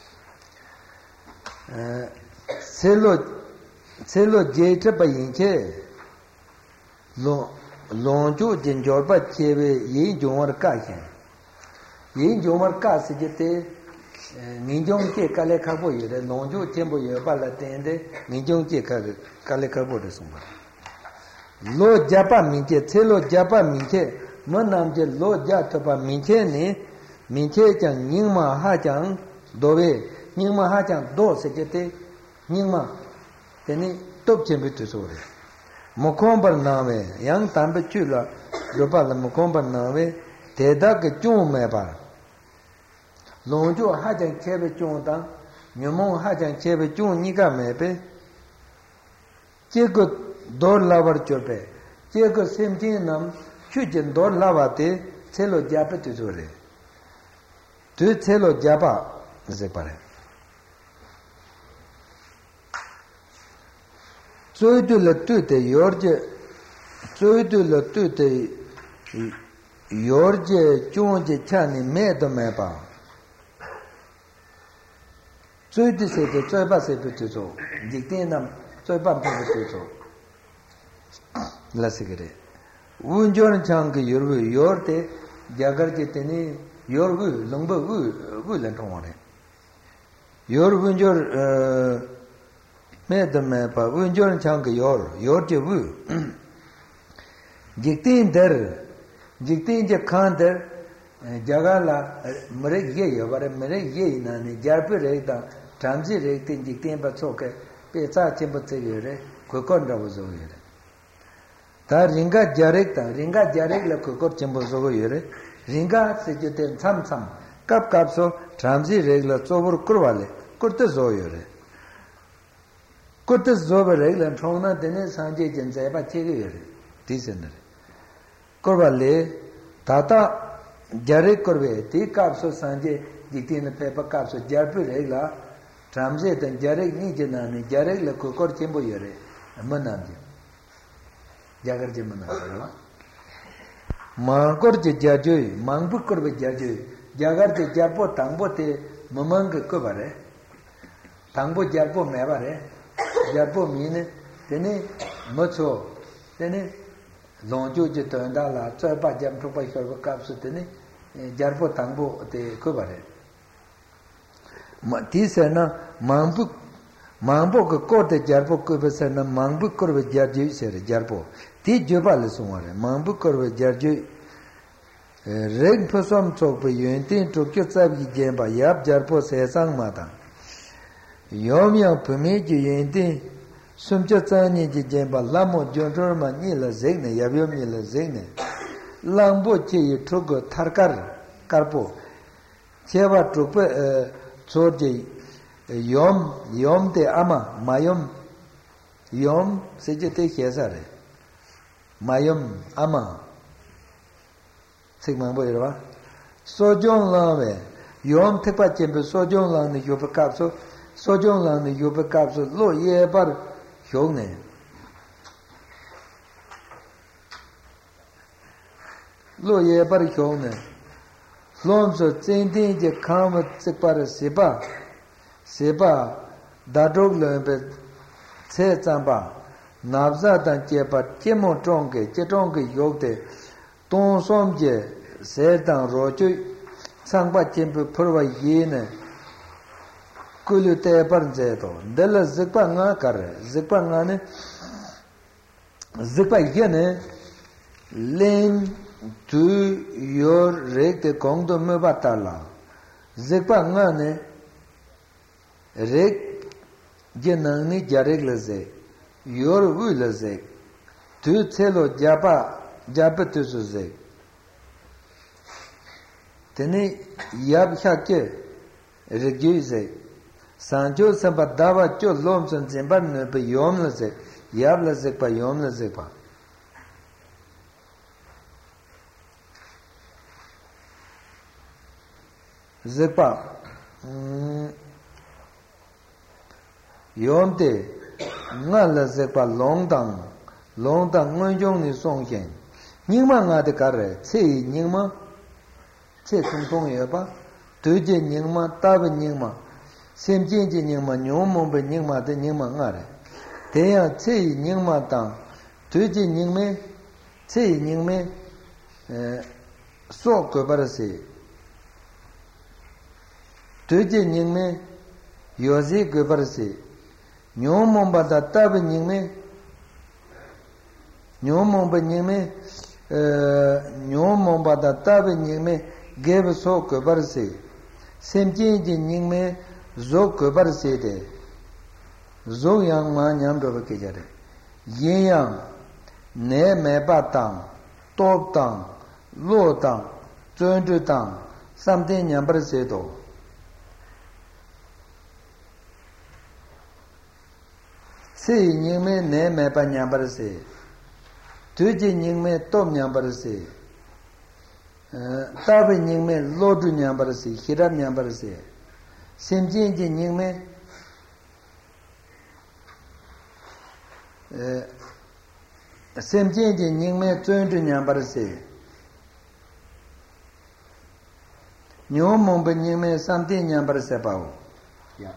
eh selo selo jeta bayin che lo longju jinjor ba chebe yin jomar ka che yin jomar ka se jete ninjong che kale khabo yere longju chimbo ye ba la tende ninjong che kale khabo de sumba lo japa min che selo japa min che Manam je lo jatapa minche ni minche chang nyingma ha chang dobe nyingma ha chang do se jete nyingma teni top chembe tu sore mokombar name yang tambe chula dopa la mokombar name teda ke chung me ba longjo ha chang chebe chung ta nyomong ha chang chebe chung ni ga me pe che go dor labar chope che go semjin nam Chujin dor lavate, celo japa tuzure. Tu celo japa, se pare. Zoidu la tute yorje, zoidu la tute yorje chunje chani medo meba. Zoidu se te zoiba se putuzo, diktinam zoiba putuzo. La sigere. Unjon chang ke yorbu yorte jagar jitene yorbu longba bu bu lan thongare yorbu jor me de me pa unjon chang ke yor yor je bu jiktin der jiktin je khan der jagala mare ye yabare mare ye na ne jarpe re ta transi re tin jiktin ba choke pe cha chimba che yore ko kon ra bo zo yore Ta ringa jarek ta ringa jarek la ko ko chembo so yore ringa se jete sam sam kap kap so transi regla chobur kurwale kurte so yore kurte so regla thona dene sanje jense ba chege yore disener kurwale tata jarek kurbe ti kap so sanje jitine pe pa kap so jarpu regla transi den jarek ni jenane jarek la ko ko chembo yore manam jagar je mana mangkor je jajoi mangbuk kor be jajoi jagar je japo tangbo te mamang ko bare tangbo japo me bare japo mine tene mocho tene longjo je tanda la cha ba jam to pa kor kap su tene japo tangbo te ko bare ma ti se na mangbuk Mambo ko kote jarpo ko besana mambu korbe jarju sere jarpo ti jobal sumare mambu korbe jarju reg phosam chok pe yente tokyo tsab gi jemba yap jarpo sesang mata yomya phme ji yente sumcha tsani ji jemba lamo jontor ma ni la zegne yabyo mi la zegne lambo che yi trogo tharkar karpo cheba trope chorje yom yom te ama mayom yom sejete khesare mayom ama sigma boy ba sojong la be yom te pa chembe sojong la ne yob kap so sojong la ne yob kap so lo ye bar hyong ne lo ye bar hyong ne lom so chen tin je kham se par se ba se ba da dog le be che cham ba nabza dan che pa che mo tong ke che tong ke yog de tong som je se dang ro chu sang ba chen pe phur ba ye ne ku lu te par je to de la zik pa nga kar zik pa nga ne zik pa ye ne len tu yor rek te kong do me ba ta la zik pa nga ne rek je nang ni jarek le ze yor wu le ze tu tselo japa japa tu su ze tene yab khake regyu ze sanjo samba dawa cho lom san zemban ne pe yom le ze yab le ze pa yom le ze pa ze pa yom te nga la ze pa long dang long dang ngon jong ni song xian ning ma nga de ka re che ning ma che tong tong ye ba de je ning ma ta ba ning ma sem jin ji ning ma nyo mo ba ning ma de ning ma nga re de ya che ning ma dang de je ning me che ning me eh so ko ba se de je ning me yo ji ko ba se nyomomba da tabe nyingme nyomomba nyingme nyomomba da tabe nyingme gebe so ko barse semje ji nyingme zo ko barse de zo yang ma nyam do ke jare yin yang ne me ba tang top tang lo tang zhen zhe tang samde nyam barse do se nying me ne me pa nyam par se tu ji nying me tom nyam par se ta ba nying me lo du nyam par se hirab nyam par se sim ji ji nying me sim ji ji nying me zhen zhen nyam par se nyo mong ba nying me sam ti nyam par se pa wo ya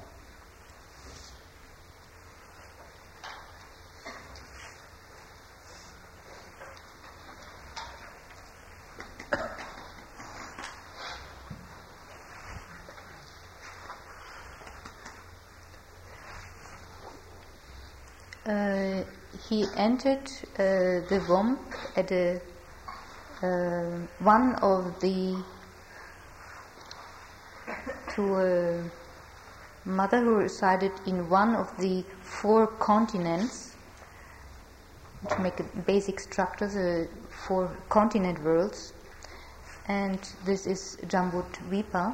Uh, he entered uh, the womb at a, uh, one of the to a mother who resided in one of the four continents, to make a basic structure, the four continent worlds, and this is Jambudvipa.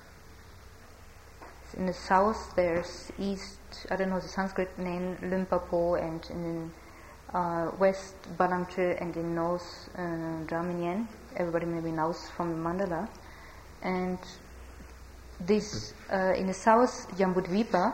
In the south there's east, I don't know the Sanskrit name, Limpopo, and in uh, west Balangche, and in north uh, Draminien. Everybody maybe knows from the mandala. And this uh, in the south Jambudvipa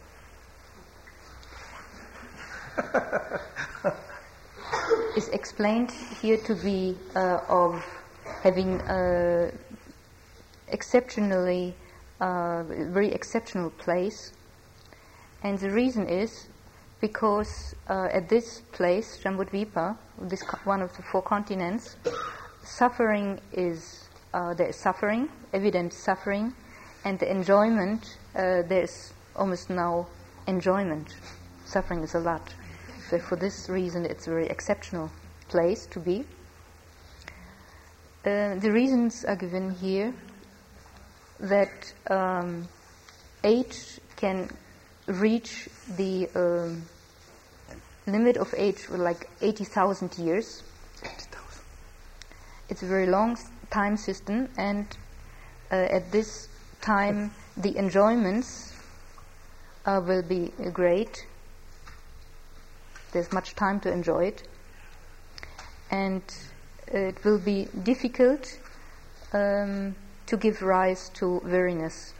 is explained here to be uh, of having uh, exceptionally uh, very exceptional place, and the reason is because uh, at this place, Jambudvipa, this co- one of the four continents, suffering is uh, there is suffering, evident suffering, and the enjoyment, uh, there is almost no enjoyment. Suffering is a lot. So for this reason, it's a very exceptional place to be. Uh, the reasons are given here that um, age can reach the um, limit of age for like eighty thousand years. eighty thousand. It's a very long time system, and uh, at this time the enjoyments uh, will be great. There's much time to enjoy it. And it will be difficult um, to give rise to weariness.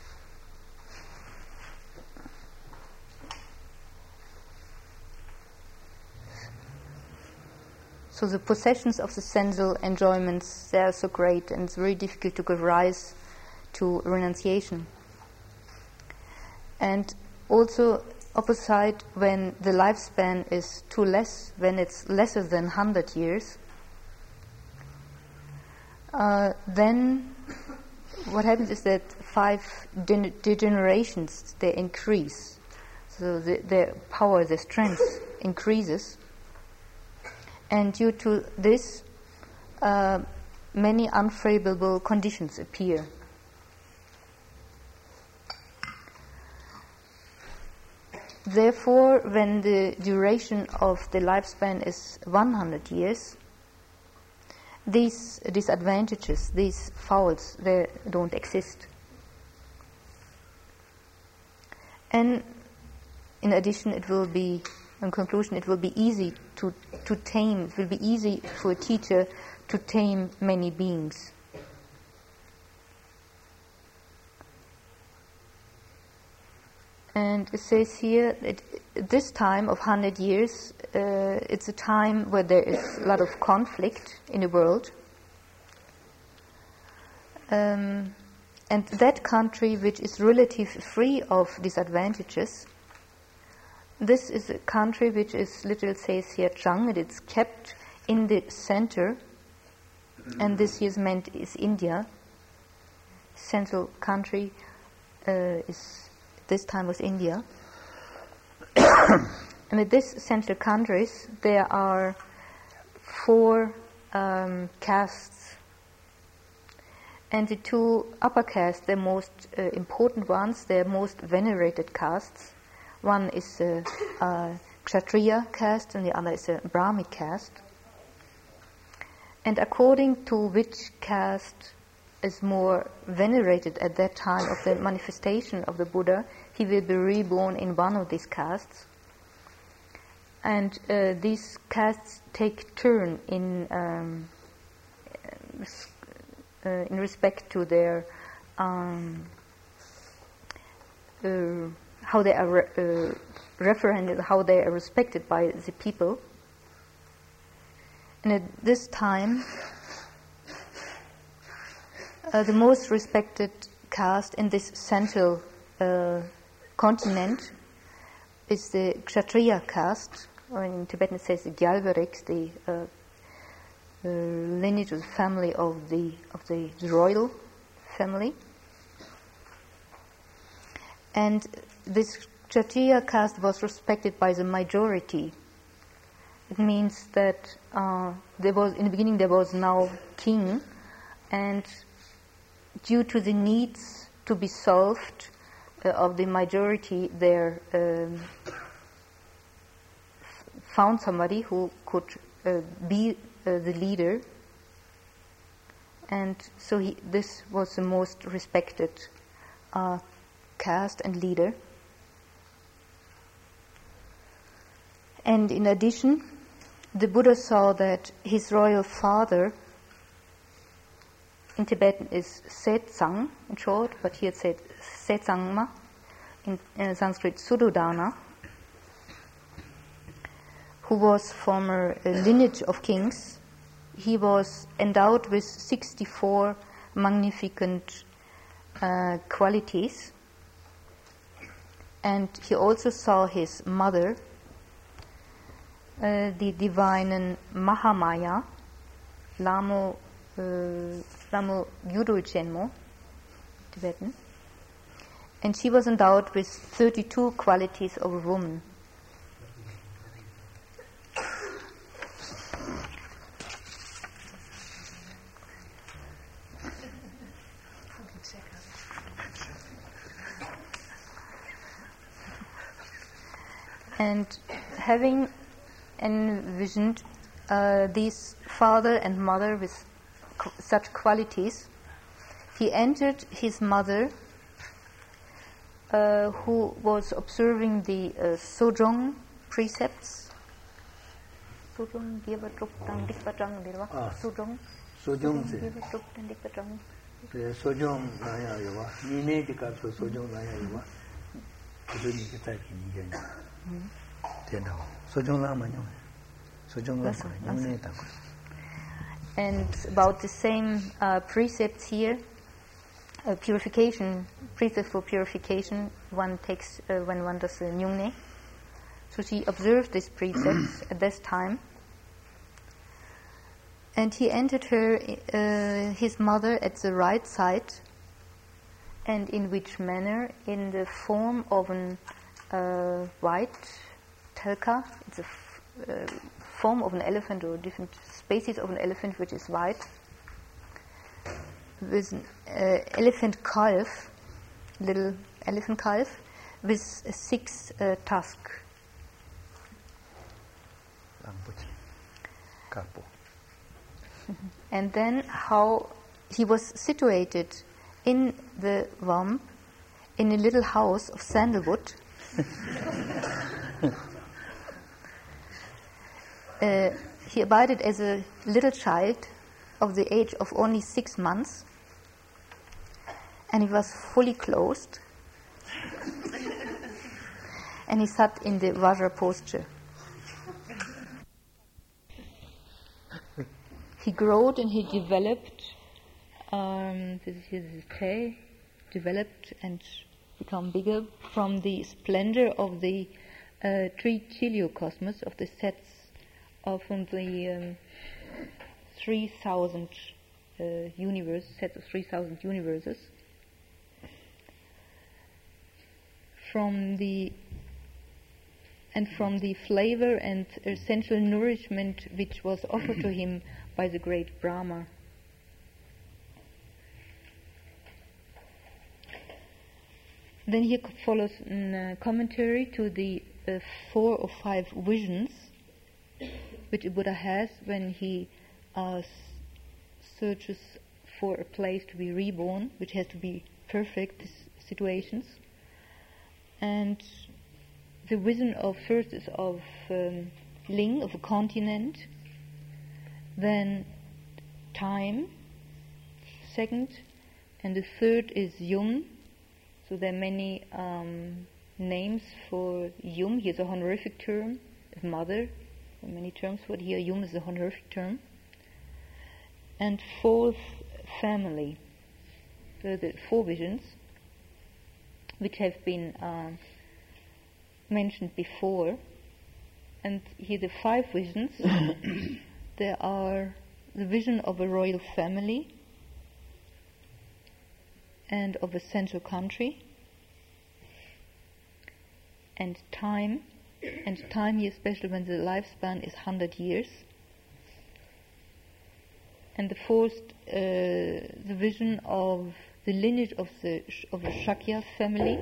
So the possessions of the sensual enjoyments, they are so great, and it's very difficult to give rise to renunciation. And also, opposite, when the lifespan is too less, when it's lesser than one hundred years, uh, then what happens is that five de- degenerations, they increase. So the, their power, their strength increases. And due to this, uh, many unfavorable conditions appear. Therefore, when the duration of the lifespan is one hundred years, these disadvantages, these faults, they don't exist. And in addition, it will be, in conclusion, it will be easy to, to tame, it will be easy for a teacher to tame many beings. And it says here that at this time of one hundred years, uh, it's a time where there is a lot of conflict in the world. Um, and that country which is relatively free of disadvantages, this is a country which is, literally says here, Chang, and it's kept in the center, and this is meant is India. Central country uh, is this time was India. And with these central countries, there are four um, castes. And the two upper castes, the most uh, important ones, the most venerated castes. One is a, a Kshatriya caste and the other is a Brahmic caste. And according to which caste is more venerated at that time of the manifestation of the Buddha, he will be reborn in one of these castes. And uh, these castes take turn in um, uh, in respect to their um, uh, how they are re- uh, referended, how they are respected by the people. And at this time, Uh, the most respected caste in this central uh, continent is the Kshatriya caste, or in Tibetan it says the Gyalvariks, the uh, uh, lineage of the family of the of the royal family. And this Kshatriya caste was respected by the majority. It means that uh, there was in the beginning there was no king, and due to the needs to be solved uh, of the majority, they um, found somebody who could uh, be uh, the leader, and so he, this was the most respected uh, caste and leader. And in addition, the Buddha saw that his royal father, in Tibetan is Setsang in short, but here it said Setsangma, in, in Sanskrit Suddhodana, who was from a lineage of kings. He was endowed with sixty-four magnificent uh, qualities, and he also saw his mother, uh, the divine Mahamaya, Lamo uh, Lamo Gyudo Chenmo, Tibetan, and she was endowed with thirty-two qualities of a woman. And having envisioned uh, these father and mother with qu- such qualities, he entered his mother uh, who was observing the uh, Sojong precepts. Sojong Gyeba Trup Tang Dikpa Trang dirwa. Sojong. Sojong se. Gyeba Trup Tang Dikpa Trang. The Sojong Naya Yawa. Nine Dika so Sojong Naya Yawa. Kudu ni kita kini jani. Tiada. Sojong lama nyo. Sojong lama nyo tak. And about the same uh, precepts here, uh, purification, precept for purification, one takes uh, when one does the Nyungne. So she observed these precepts at this time. And he entered her, uh, his mother, at the right side. And in which manner? In the form of an uh, white telka. It's a f- uh, form of an elephant, or different species of an elephant which is white, with an uh, elephant calf, little elephant calf, with six uh, tusks. And then how he was situated in the womb in a little house of sandalwood. uh, he abided as a little child of the age of only six months, and he was fully clothed, and he sat in the Vajra posture. He growed and he developed, um, this is his tail, developed and become bigger from the splendor of the uh, three Chiliocosmos, of the sets of from the um, three thousand uh, universe, sets of three thousand universes. From the and from the flavor and essential nourishment which was offered to him by the great Brahma. Then here follows a commentary to the uh, four or five visions which a Buddha has when he uh, searches for a place to be reborn, which has to be perfect situations. And the vision of first is of um, Ling, of a continent, then time, second, and the third is Yum. So there are many um, names for Yum. Here's a honorific term, of mother. There are many terms for it. Here Yum is a honorific term. And fourth, family. So the four visions, which have been uh, mentioned before. And here the five visions. There are the vision of a royal family and of a central country, and time, and time here especially when the lifespan is one hundred years. And the fourth, uh, the vision of the lineage of the of the Shakya family.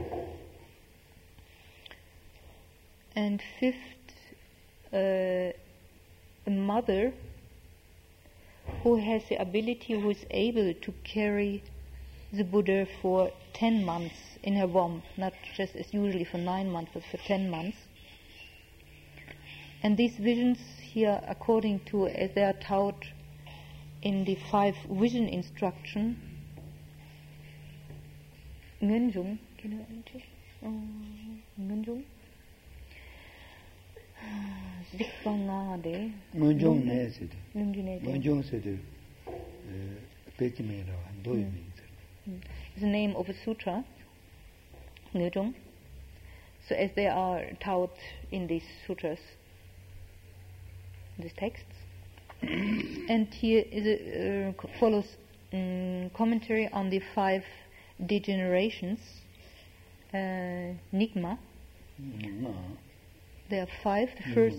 And fifth, uh, a mother who has the ability, who is able to carry the Buddha for ten months in her womb, not just as usually for nine months, but for ten months. And these visions here, according to as they are taught in the five vision instruction, Ngunjung, can you enter? Ngunjung? Zikpangade. Ngunjung ne sede. Ngunjung sede. Pekimera, doi is the name of a sutra, Ngunjung. So as they are taught in these sutras, these texts. And here is a, uh, follows um, commentary on the five degenerations, uh, Nigma. No. There are five. The first,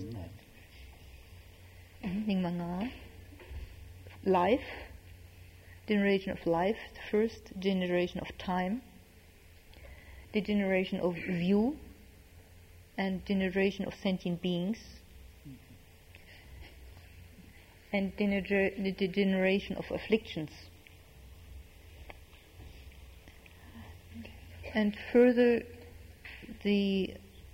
Nigma, life, generation of life. The first generation of time, the generation of view, and generation of sentient beings, and the degeneration of afflictions. And further, the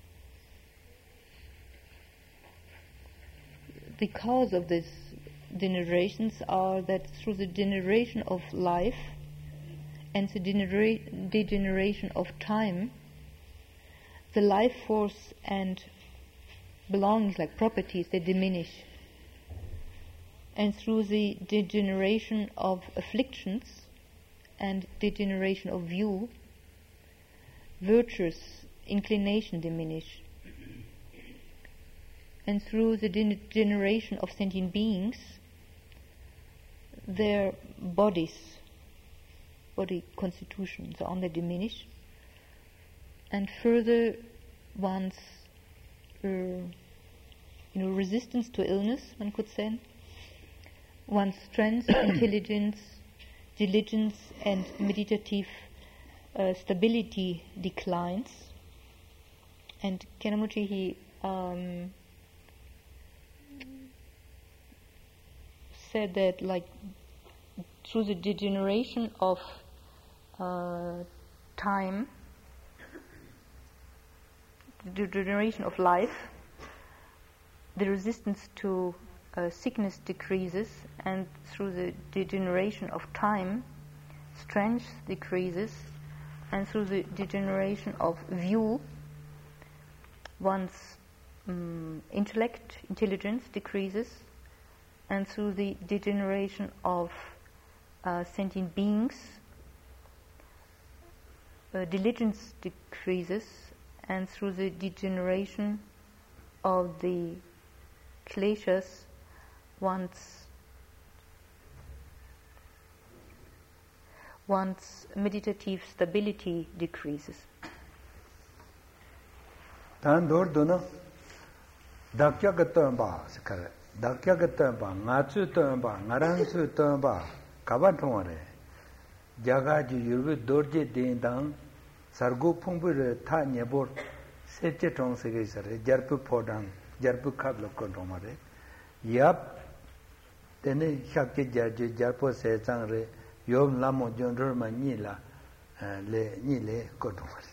the cause of these degenerations are that through the degeneration of life and the degenera- degeneration of time, the life force and belongings like properties, they diminish. And through the degeneration of afflictions and degeneration of view, virtues, inclination diminish. And through the degeneration of sentient beings, their bodies, body constitution, so on, they diminish. And further, one's uh, you know, resistance to illness, one could say, one's strength, intelligence, diligence, and meditative uh, stability declines. And Kanamurti, he um, said that, like, through the degeneration of uh, time, the degeneration of life, the resistance to uh, sickness decreases, and through the degeneration of time, strength decreases, and through the degeneration of view, one's um, intellect, intelligence decreases, and through the degeneration of uh, sentient beings, uh, diligence decreases, and through the degeneration of the kleshas, one's one's meditative stability decreases. Tandor dona dakya gatan ba sakar dakya gatan ba ngachu tan ba ngarang su tan ba kaban thongare jaga ji yurbe dorje din dang sargo phungbu tha nyebor seche tong sege sare jarpu phodang jarpu khab lokon thomare yap tene shakje jarje jarpo se chang re yom lamo jondor ma ni la le ni le ko thomare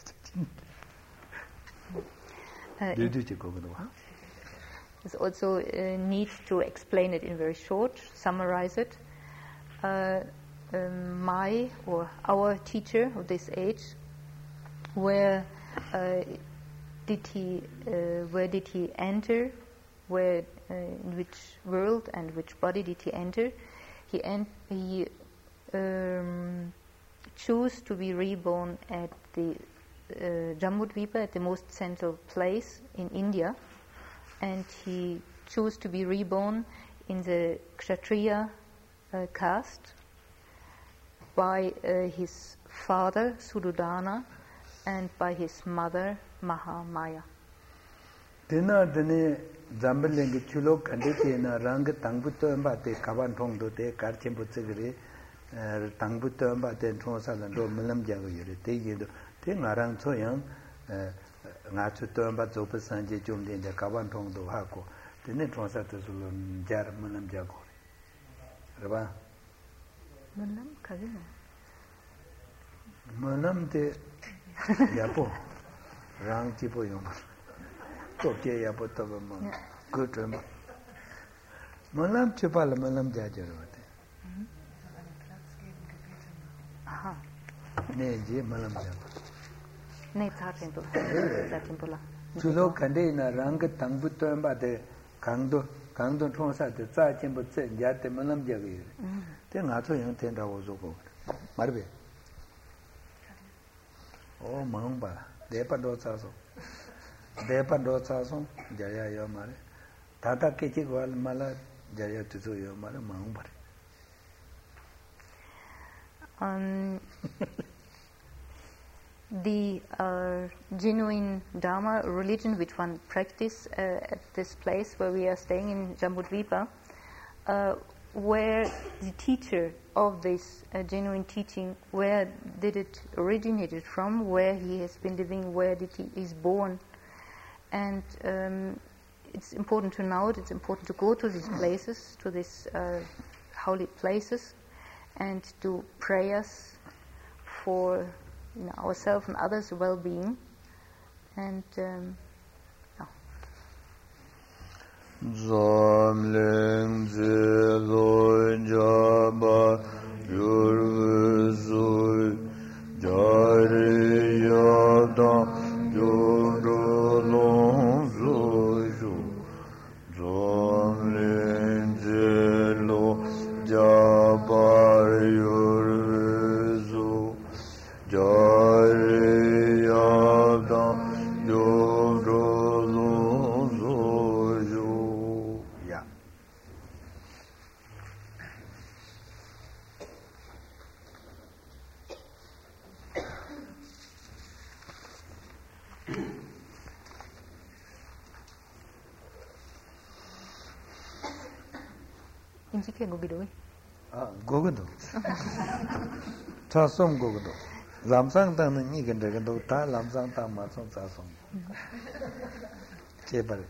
There's also a need to explain it in very short, summarize it. Uh, um, my or our teacher of this age, where uh, did he, uh, where did he enter? Where, uh, in which world and which body did he enter? He en- he um, chose to be reborn at the Uh, Jambudvipa, at the most central place in India, and he chose to be reborn in the Kshatriya uh, caste by uh, his father Suddhodana and by his mother Mahamaya. Dina dine Zambalengi Chulok and Dina Rang Tangbuta Mbate Kaban Tongdo de Karchimbutsigri Tangbuta Mbate Tonsal and Domilam Jago Yuri. Te ngarang cho yang nga chu to ba zo pa san je jom den de ka ban thong do ha ko te ne thong sa to su lon jar manam ja ko re ba manam ka ji manam te ya po rang chi po yong to ke ya po to ba ma ko to ma manam che pa la manam ja ja re te aha ne je manam ja ne tsatin pula chulo kande na rang tang bu to ba de kang do kang do thong sa de za chen bu zen ja de manam ja ge te nga cho yang ten da wo zo ko mar be o mang ba de pa do cha so de pa do cha so ja ya yo mar ta ta ke chi wal mala ja ya tu so yo mar mang ba um The uh, genuine Dharma religion which one practice uh, at this place where we are staying in Jambudvipa, uh, where the teacher of this uh, genuine teaching, where did it originated from, where he has been living, where did he is born. And um, it's important to note, it's important to go to these places, to these uh, holy places, and do prayers for, you know, ourselves and others' well-being, And um, Zamling ziloi jaba yurvizui jari yada yurulong zuyu Zamling ziloi jaba yurvizu jari yada yurulong zuyu. Yeah. 인지케 고기도. 아, 고기도. 차som 고기도. 람상당은 이게 내가도 다 람상당 맞춰 차som. 제발.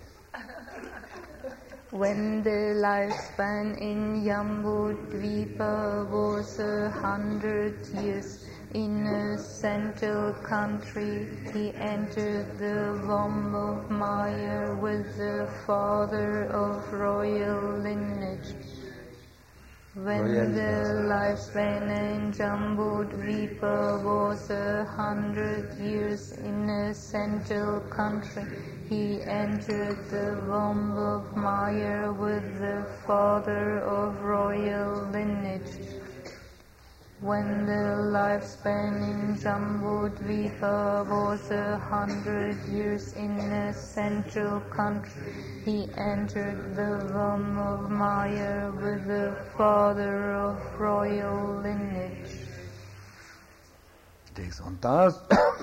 When the lifespan in Jambudvipa was a hundred years in a central country, he entered the womb of Maya with the father of royal lineage. When the lifespan in Jambudvipa was a hundred years in a central country, he entered the womb of Maya with the father of royal lineage. When the lifespan in Jambudvipa was a hundred years in a central country, he entered the womb of Maya with the father of royal lineage. Takes on task.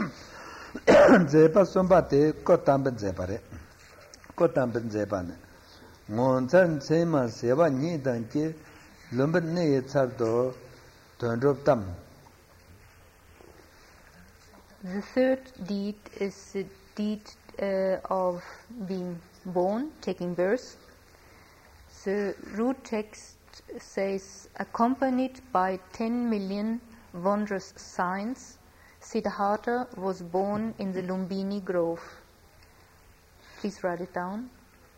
Zepa sombate kotamben zepare. Kotamben zepane. Monsan sema seva ni danke lumben ne tsardo tondrop tam. The third deed is the deed uh, of being born, taking birth. The root text says, accompanied by ten million wondrous signs, Siddhartha was born in the Lumbini Grove. Please write it down.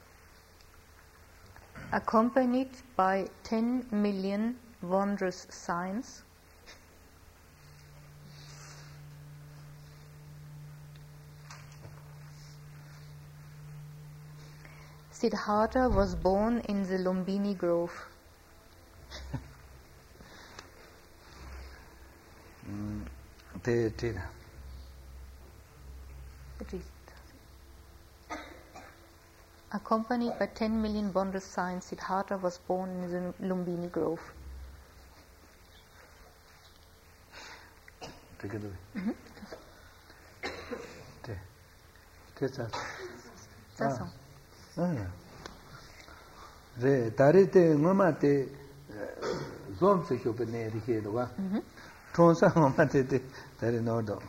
Accompanied by ten million wondrous signs, Siddhartha was born in the Lumbini Grove. mm, te, te. Accompanied by ten million wondrous signs, Siddhartha was born in the Lumbini Grove. Take it away. Mm-hmm. Te. Te sa. That's all. Ah. Re tarite ngoma te zom se shope ne rike do ga. Mhm. Tonsa ngoma te te tare no do.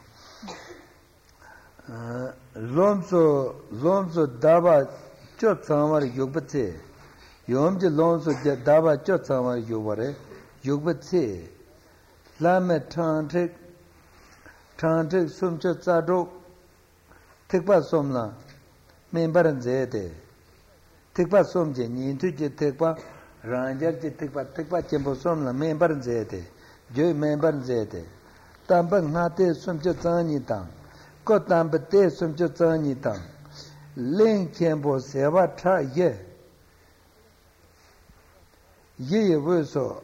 Ah, zom so zom so daba chot samar yogbate. Yom je lom so daba chot samar yobare yogbate. Lame tantre tantre sumcha tsado tekpa somla membaran zede. Tekpa somje ni tuje tekpa ranjar je tekpa tekpa chembo somla membaran zede. Joy membaran zede. Tamba ngate sumcha tsani tang. Ko tamba te sumcha tsani tang. Ling chembo seva tha ye. Ye ye wuso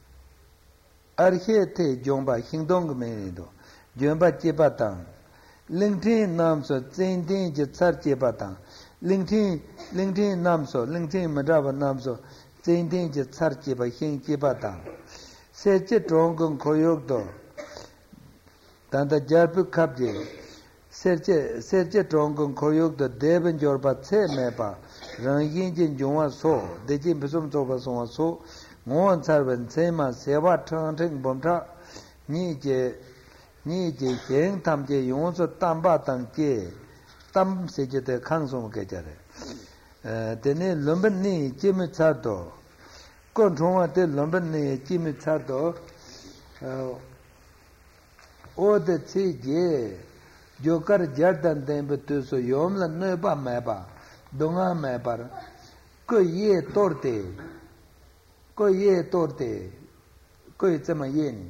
arhe te jomba hingdong menido. Jomba jeba tang. Lingtin nam so zindin je tsar jeba tang. Lingtin lingtin nam so lingtin madaba nam so zindin je tsar jeba hing jeba tang. Se je zhonggung koyok do. Tanda jarbu kapje. Se je se je zhonggung koyok do deben jorba tse meba. Rang yin jin jongwa so. De jin pesum zoba songwa so. Ngon tsarben tse ma sewa tang teng bomta. Ni je ni je jeng tam je yong so tamba tang je tam se je de kang song ge jare eh de ne lumben ni ji mi cha do kon chong wa de lumben ni ji mi cha do eh o de chi je Jokar Jardan Dembe to so Yomla Neba Meba, Donga Mebar, Ko ye torte, Ko ye torte, Ko Tsama Yen,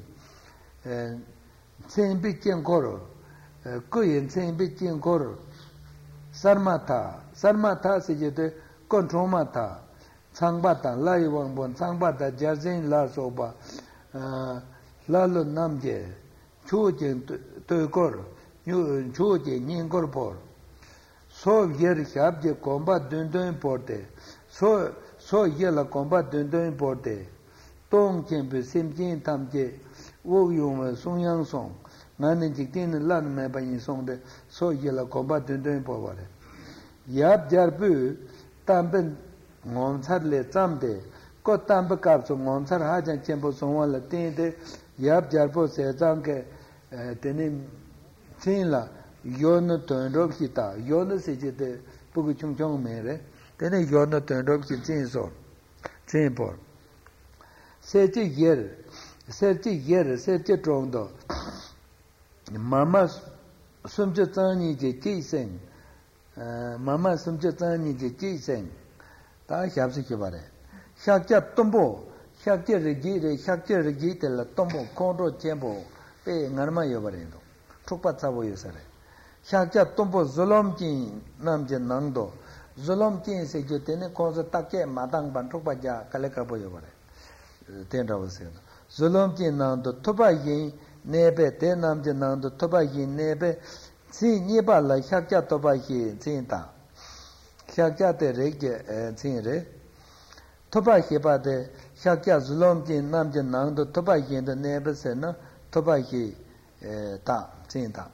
Tsen Bikian Koro, Ko Yen Tsen Bikian Koro, Sarmata, Sarmata Sijete, Contromata, Sangbata, Lai Wang Bon, Sangbata, Jazin La Soba, Lalo Namje, Chujin Toykor, Chujin Ninkorpor, so yer Habje combat Dundun Porte, so so yella combat Dundun Porte, Tong Chempe Simjin Tamje, Wu Yum Song Yang Song, Nanin Jikin Lan Mebayin Song de, so yella combat Dundun Porte. Yab Jarbu, Tamben Monsar Le Tamde, got Tamba Capso, Monsar Hajan Chempo Song La Tinte, Yab Jarpo Sezanke, Tenim Tinla, Yono Turnrock Hita, Yono Sijite, Pukuchung Chong Mere, then a Yono Turnrock Hitin so, Timpor. Seti Yer, Seti Yer, Seti Trondo, Mama Sumjatani Jising, Mama Sumjatani Jising, Ta Shabsikibare, Shakja Tombo, Shakja Regite, Shakja Regite, La Tombo, Kondo Tempo, Pe Narma Yobarendo, Tupatavo Yusare. Shakja Tombo Zolomjin Namjan Nando, Zolomjin Sejutene Kosa Take, Madang Bantupaja, Kalekabo Yobare, Tenda was said. Zolomjin Nando, Tobayin, Nebe, Tenamjan Nando, Tobayin, Nebe, See Niba la Shakja Tobayi, Zinta. Shakja de Rege and Zinre. Tobayi Bade, Shakja Zolomjin Namjan Nando, Tobayin, the Nebe Sena, Tobayi Ta, Zinta.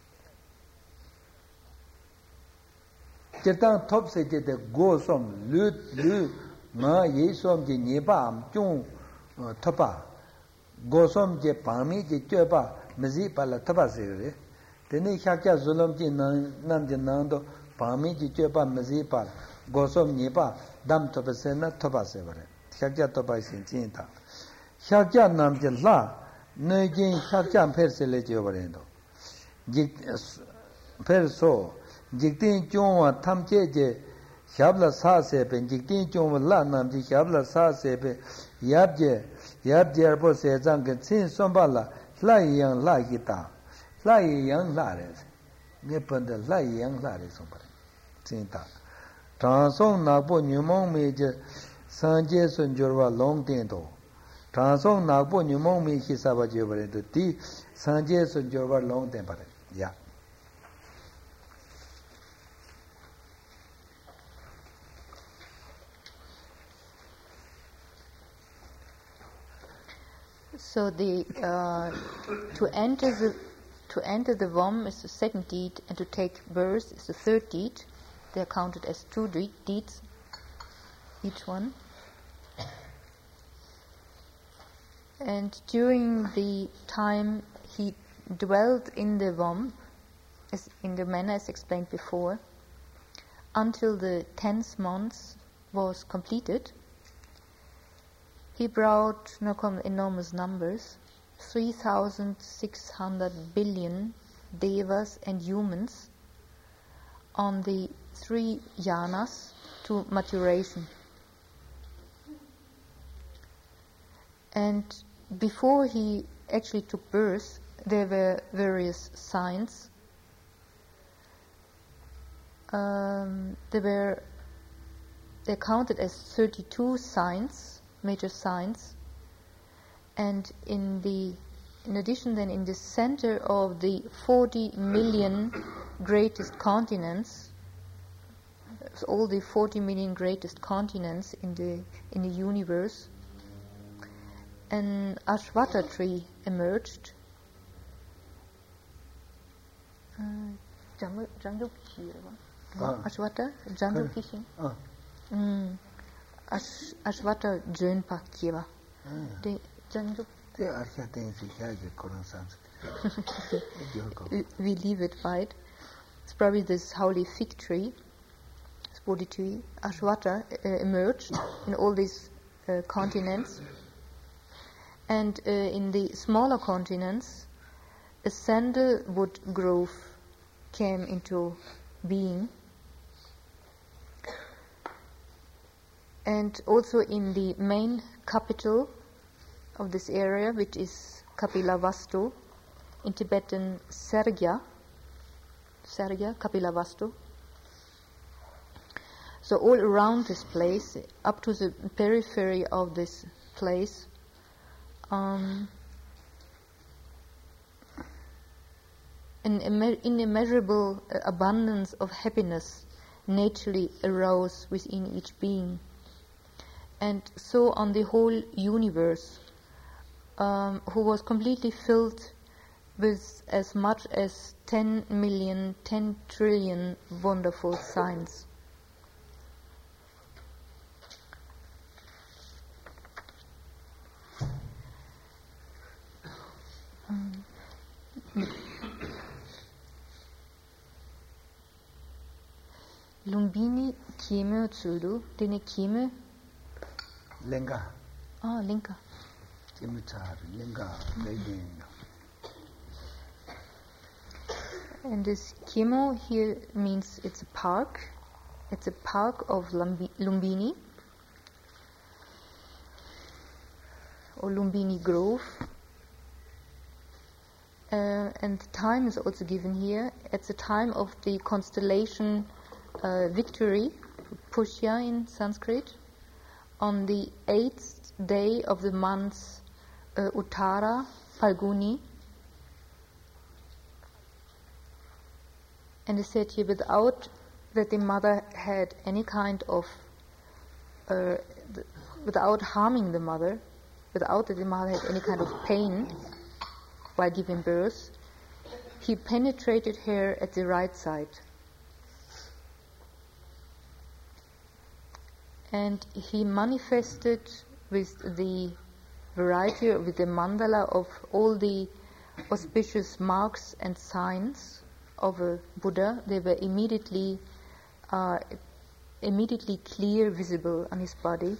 Jetang top se de go som lu lu ma ye som ji ni ba chung topa go som je pa mi ji tue ba mzi pa la topa se re teni shakya zulum ji nan nam je nan do pa mi ji tue ba mzi pa go som ni ba dam topa se na topa se bare shakya topa sin chin ta shakya nam je la ne jin shakya pher se le je bare do ji pher so Jiktin Jongwa Tamjeje, Shabla Sasepe, Jiktin Jongwa La Namji, Shabla Sasepe, Yabje, Yabje Arbo Sezang, Sin Sombala, Lai Yang La Gita, Lai Yang Lares, Nipanda Lai Yang Lares Sombara, Sinta. Transong Nagbo Numong Major, Sanje Sunjurwa Long Tendo. Transong Nagbo Numong Mi Hisaba Jubare, T. Sanje Sunjurwa Long Tempere. Yeah. So the uh, to enter the to enter the womb is the second deed, and to take birth is the third deed. They are counted as two de- deeds, each one. And during the time he dwelt in the womb, as in the manner as explained before, until the tenth month was completed, he brought enormous numbers, three thousand six hundred billion devas and humans on the three yanas to maturation. And before he actually took birth, there were various signs. Um, there were, they're counted as thirty-two signs, major signs, and in the in addition then in the center of the forty million greatest continents, so all the forty million greatest continents in the in the universe, an Ashwata tree emerged. Uh, jungle jungle Ashwata jungle fishing. Mm. Ash, Ashwata Jönpa Kieva. The Janjuk. They are getting the Koran We leave it by it. It's probably this holy fig tree, Bodhi tree. Ashwata uh, emerged in all these uh, continents. And uh, in the smaller continents, a sandalwood grove came into being. And also in the main capital of this area, which is Kapilavastu, in Tibetan Sergya, Sergya, Kapilavastu. So all around this place, up to the periphery of this place, um, an imme- inimmeasurable uh, abundance of happiness naturally arose within each being. And so on the whole universe, um, who was completely filled with as much as ten million, ten trillion wonderful signs. Um, Lumbini Kieme Tsudu, Dine Kieme. Lenga. Ah, Linka. Chimichar, Lenga, Legin. And this Kiemo here means it's a park. It's a park of Lumbi- Lumbini, or Lumbini Grove. Uh, and the time is also given here. It's the time of the constellation uh, Victory, Pushya in Sanskrit, on the eighth day of the month uh, Uttara, Phalguni. And it said here, without that the mother had any kind of, uh, th- without harming the mother, without that the mother had any kind of pain while giving birth, he penetrated her at the right side. And he manifested with the variety, with the mandala of all the auspicious marks and signs of a Buddha. They were immediately, uh, immediately clear, visible on his body.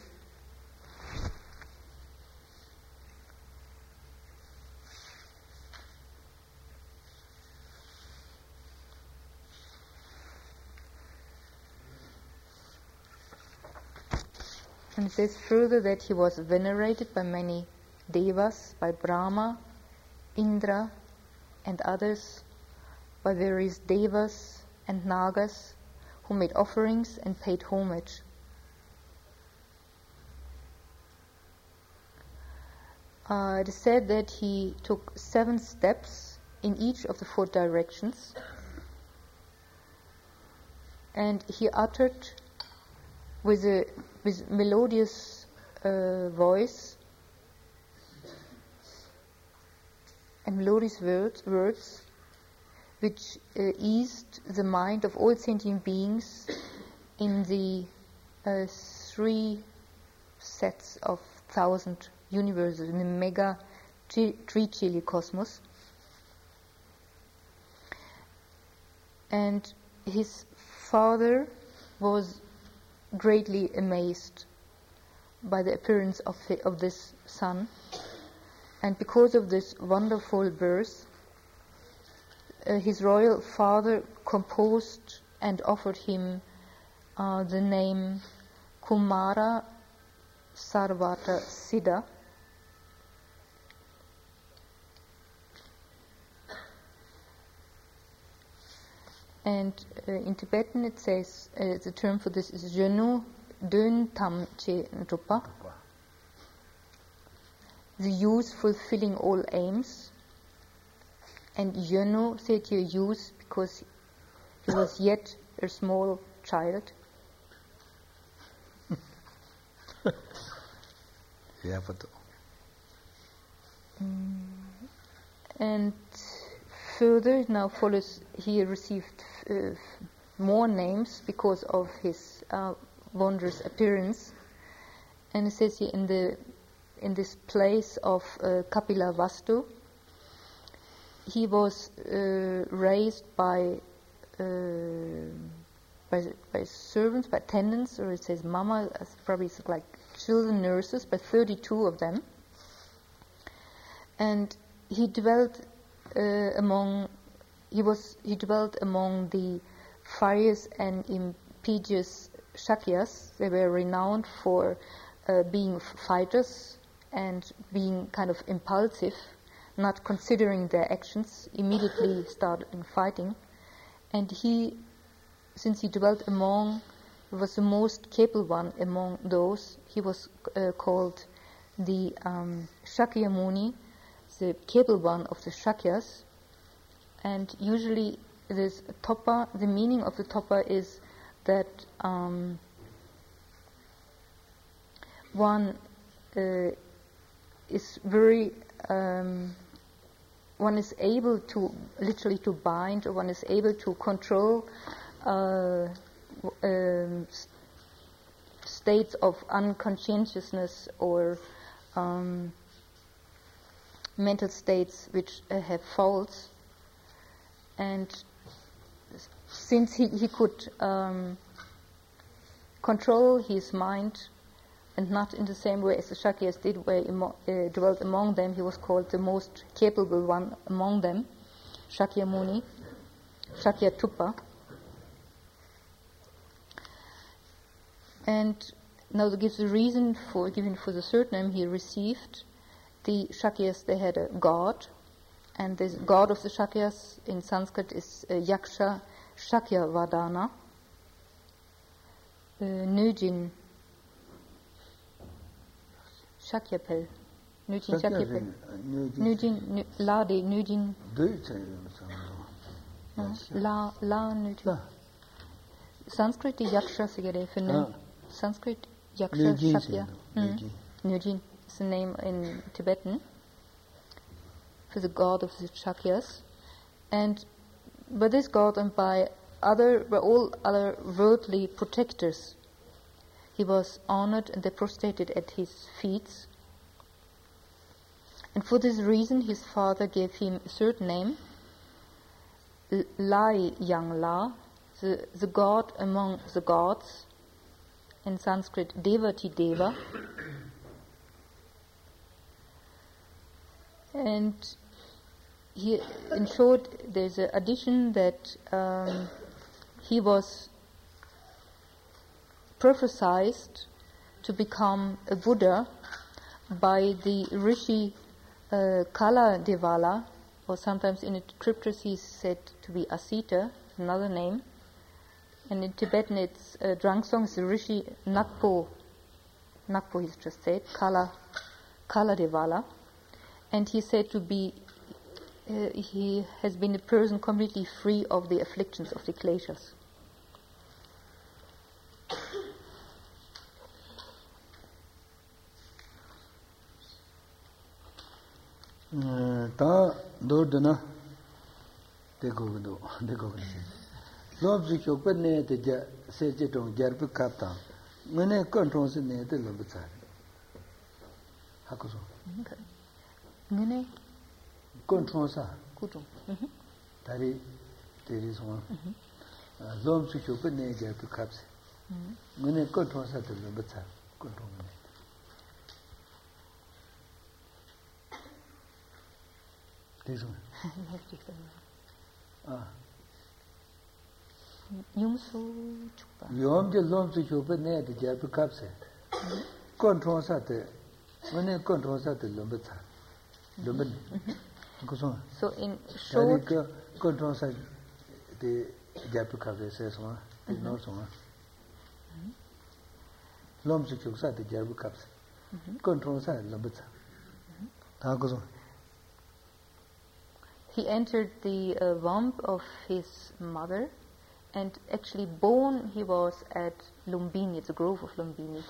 And it says further that he was venerated by many devas, by Brahma, Indra, and others, by various devas and nagas who made offerings and paid homage. Uh, it is said that he took seven steps in each of the four directions, and he uttered with a with melodious uh, voice and melodious words, words which uh, eased the mind of all sentient beings in the uh, three sets of thousand universes, in the mega tri- trilichili cosmos. And his father was greatly amazed by the appearance of, hi- of this son, and because of this wonderful birth, uh, his royal father composed and offered him uh, the name Kumara Sarvata Siddha. And uh, in Tibetan it says, uh, the term for this is Jenu Dön Tam Che Drupa, the use fulfilling all aims. And Jenu said here use because he was yet a small child. Yeah, but Mm. And further, now follows, he received uh, more names because of his uh, wondrous appearance. And it says here in the in this place of uh, Kapilavastu, he was uh, raised by uh, by by servants, by attendants, or it says mama, as probably it's like children nurses, by thirty-two of them. And he dwelt uh, among he was he dwelt among the furious and impetuous Shakyas. They were renowned for uh, being fighters and being kind of impulsive, not considering their actions, immediately starting fighting. And he, since he dwelt among, was the most capable one among those, he was uh, called the um, Shakyamuni, the capable one of the Shakyas. And usually this topa, the meaning of the topa is that um, one uh, is very, um, one is able to literally to bind, or one is able to control uh, um, states of unconscientiousness or um, mental states which uh, have faults. And since he, he could um, control his mind, and not in the same way as the Shakyas did, where he emo- uh, dwelt among them, he was called the most capable one among them, Shakyamuni, Shakyatupa. And now to give the reason for giving for the surname he received, the Shakyas, they had a god, and this god of the Shakyas in Sanskrit is uh, Yaksha Shakyavadana, uh, Nujin Shakyapel, Nujin Shakyapel, Nujin Lade, Nujin La La Nujin. Sanskrit the Yaksha sigare for nu. Sanskrit Yaksha Shakya. Nujin is the name in Tibetan for the god of the Shakyas, and by this god and by other, by all other worldly protectors, he was honored and they prostrated at his feet. And for this reason, his father gave him a certain name, Lai Yang La, the, the god among the gods, in Sanskrit Devati Deva. And he, in short, there's an addition that um, he was prophesied to become a Buddha by the Rishi uh, Kala Devala, or sometimes in the scriptures he's said to be Asita, another name. And in Tibetan it's uh, Drangsong is the Rishi Nakpo. Nakpo he's just said, Kala, Kala Devala. And he said to be, uh, he has been a person completely free of the afflictions of the kleshas. Ta do dana de go do de go ni lob ji chok pe ne de ja se je tong jar pe kap ta ngene kon tong se ne de lo ba ha ko so ngene kon tong sa ku tong tari teri so lob ji chok pe ne jar pe kap se ngene kon tong sa de lo ba cha kon tong ne this one. Ah. Yumsu chukpa. Yom je lom su chukpa ne de ja pe kap se. Kon tron sa de. Mane kon tron sa de lom ba cha. Lom ba. Ko so. So in short, kon tron sa de ja pe kap se so. No so. Lom su chukpa sa de ja pe kap se. Kon tron sa lom ba cha. Ta ko so. He entered the uh, womb of his mother, and actually born he was at Lumbini, it's a grove of Lumbini.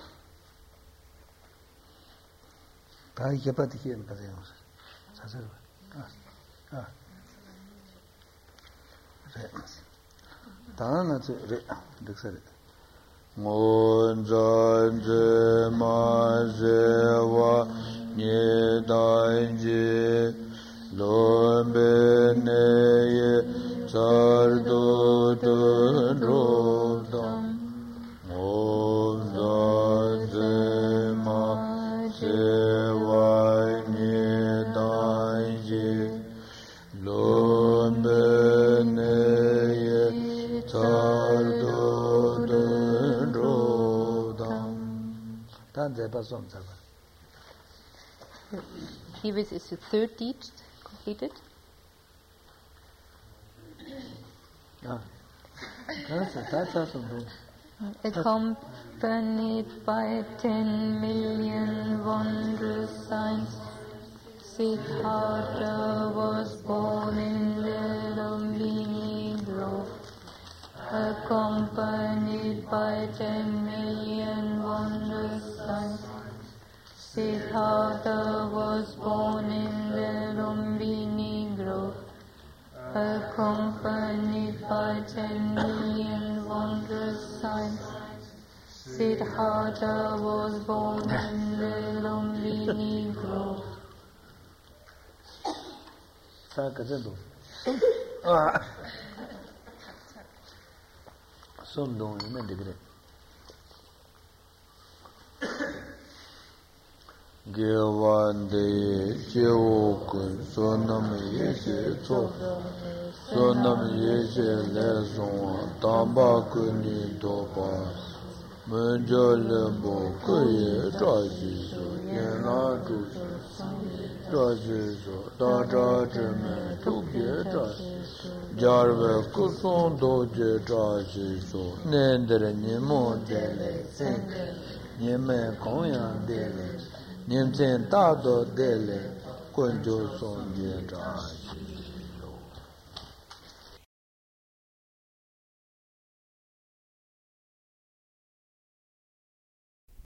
Lombeneye sardo rodam om zanzema sevai nedanje lombeneye Here is the third deed completed. Accompanied by ten million wondrous signs, Siddhartha was born in the Lumbini Grove. Accompanied by ten million wondrous signs, Siddhartha was born in the Lumbini Grove. Accompanied by ten million wondrous signs, Siddhartha was born in the Lumbini Grove. Some don't even degree. Gewande Jewokun Sonam Yeshe To Sonam Yeshe Leson Tamba Kuni Topa Menjolembo Kuye Trajiso Yena Tuso Trajiso Tata Jeme Tukye Trajiso Jarve Kuson Doje Trajiso Nendere Nimo Dele Sing Nyeme Konyan Dele Nimsen Tado Dele Kunjo Son Ye Trajiso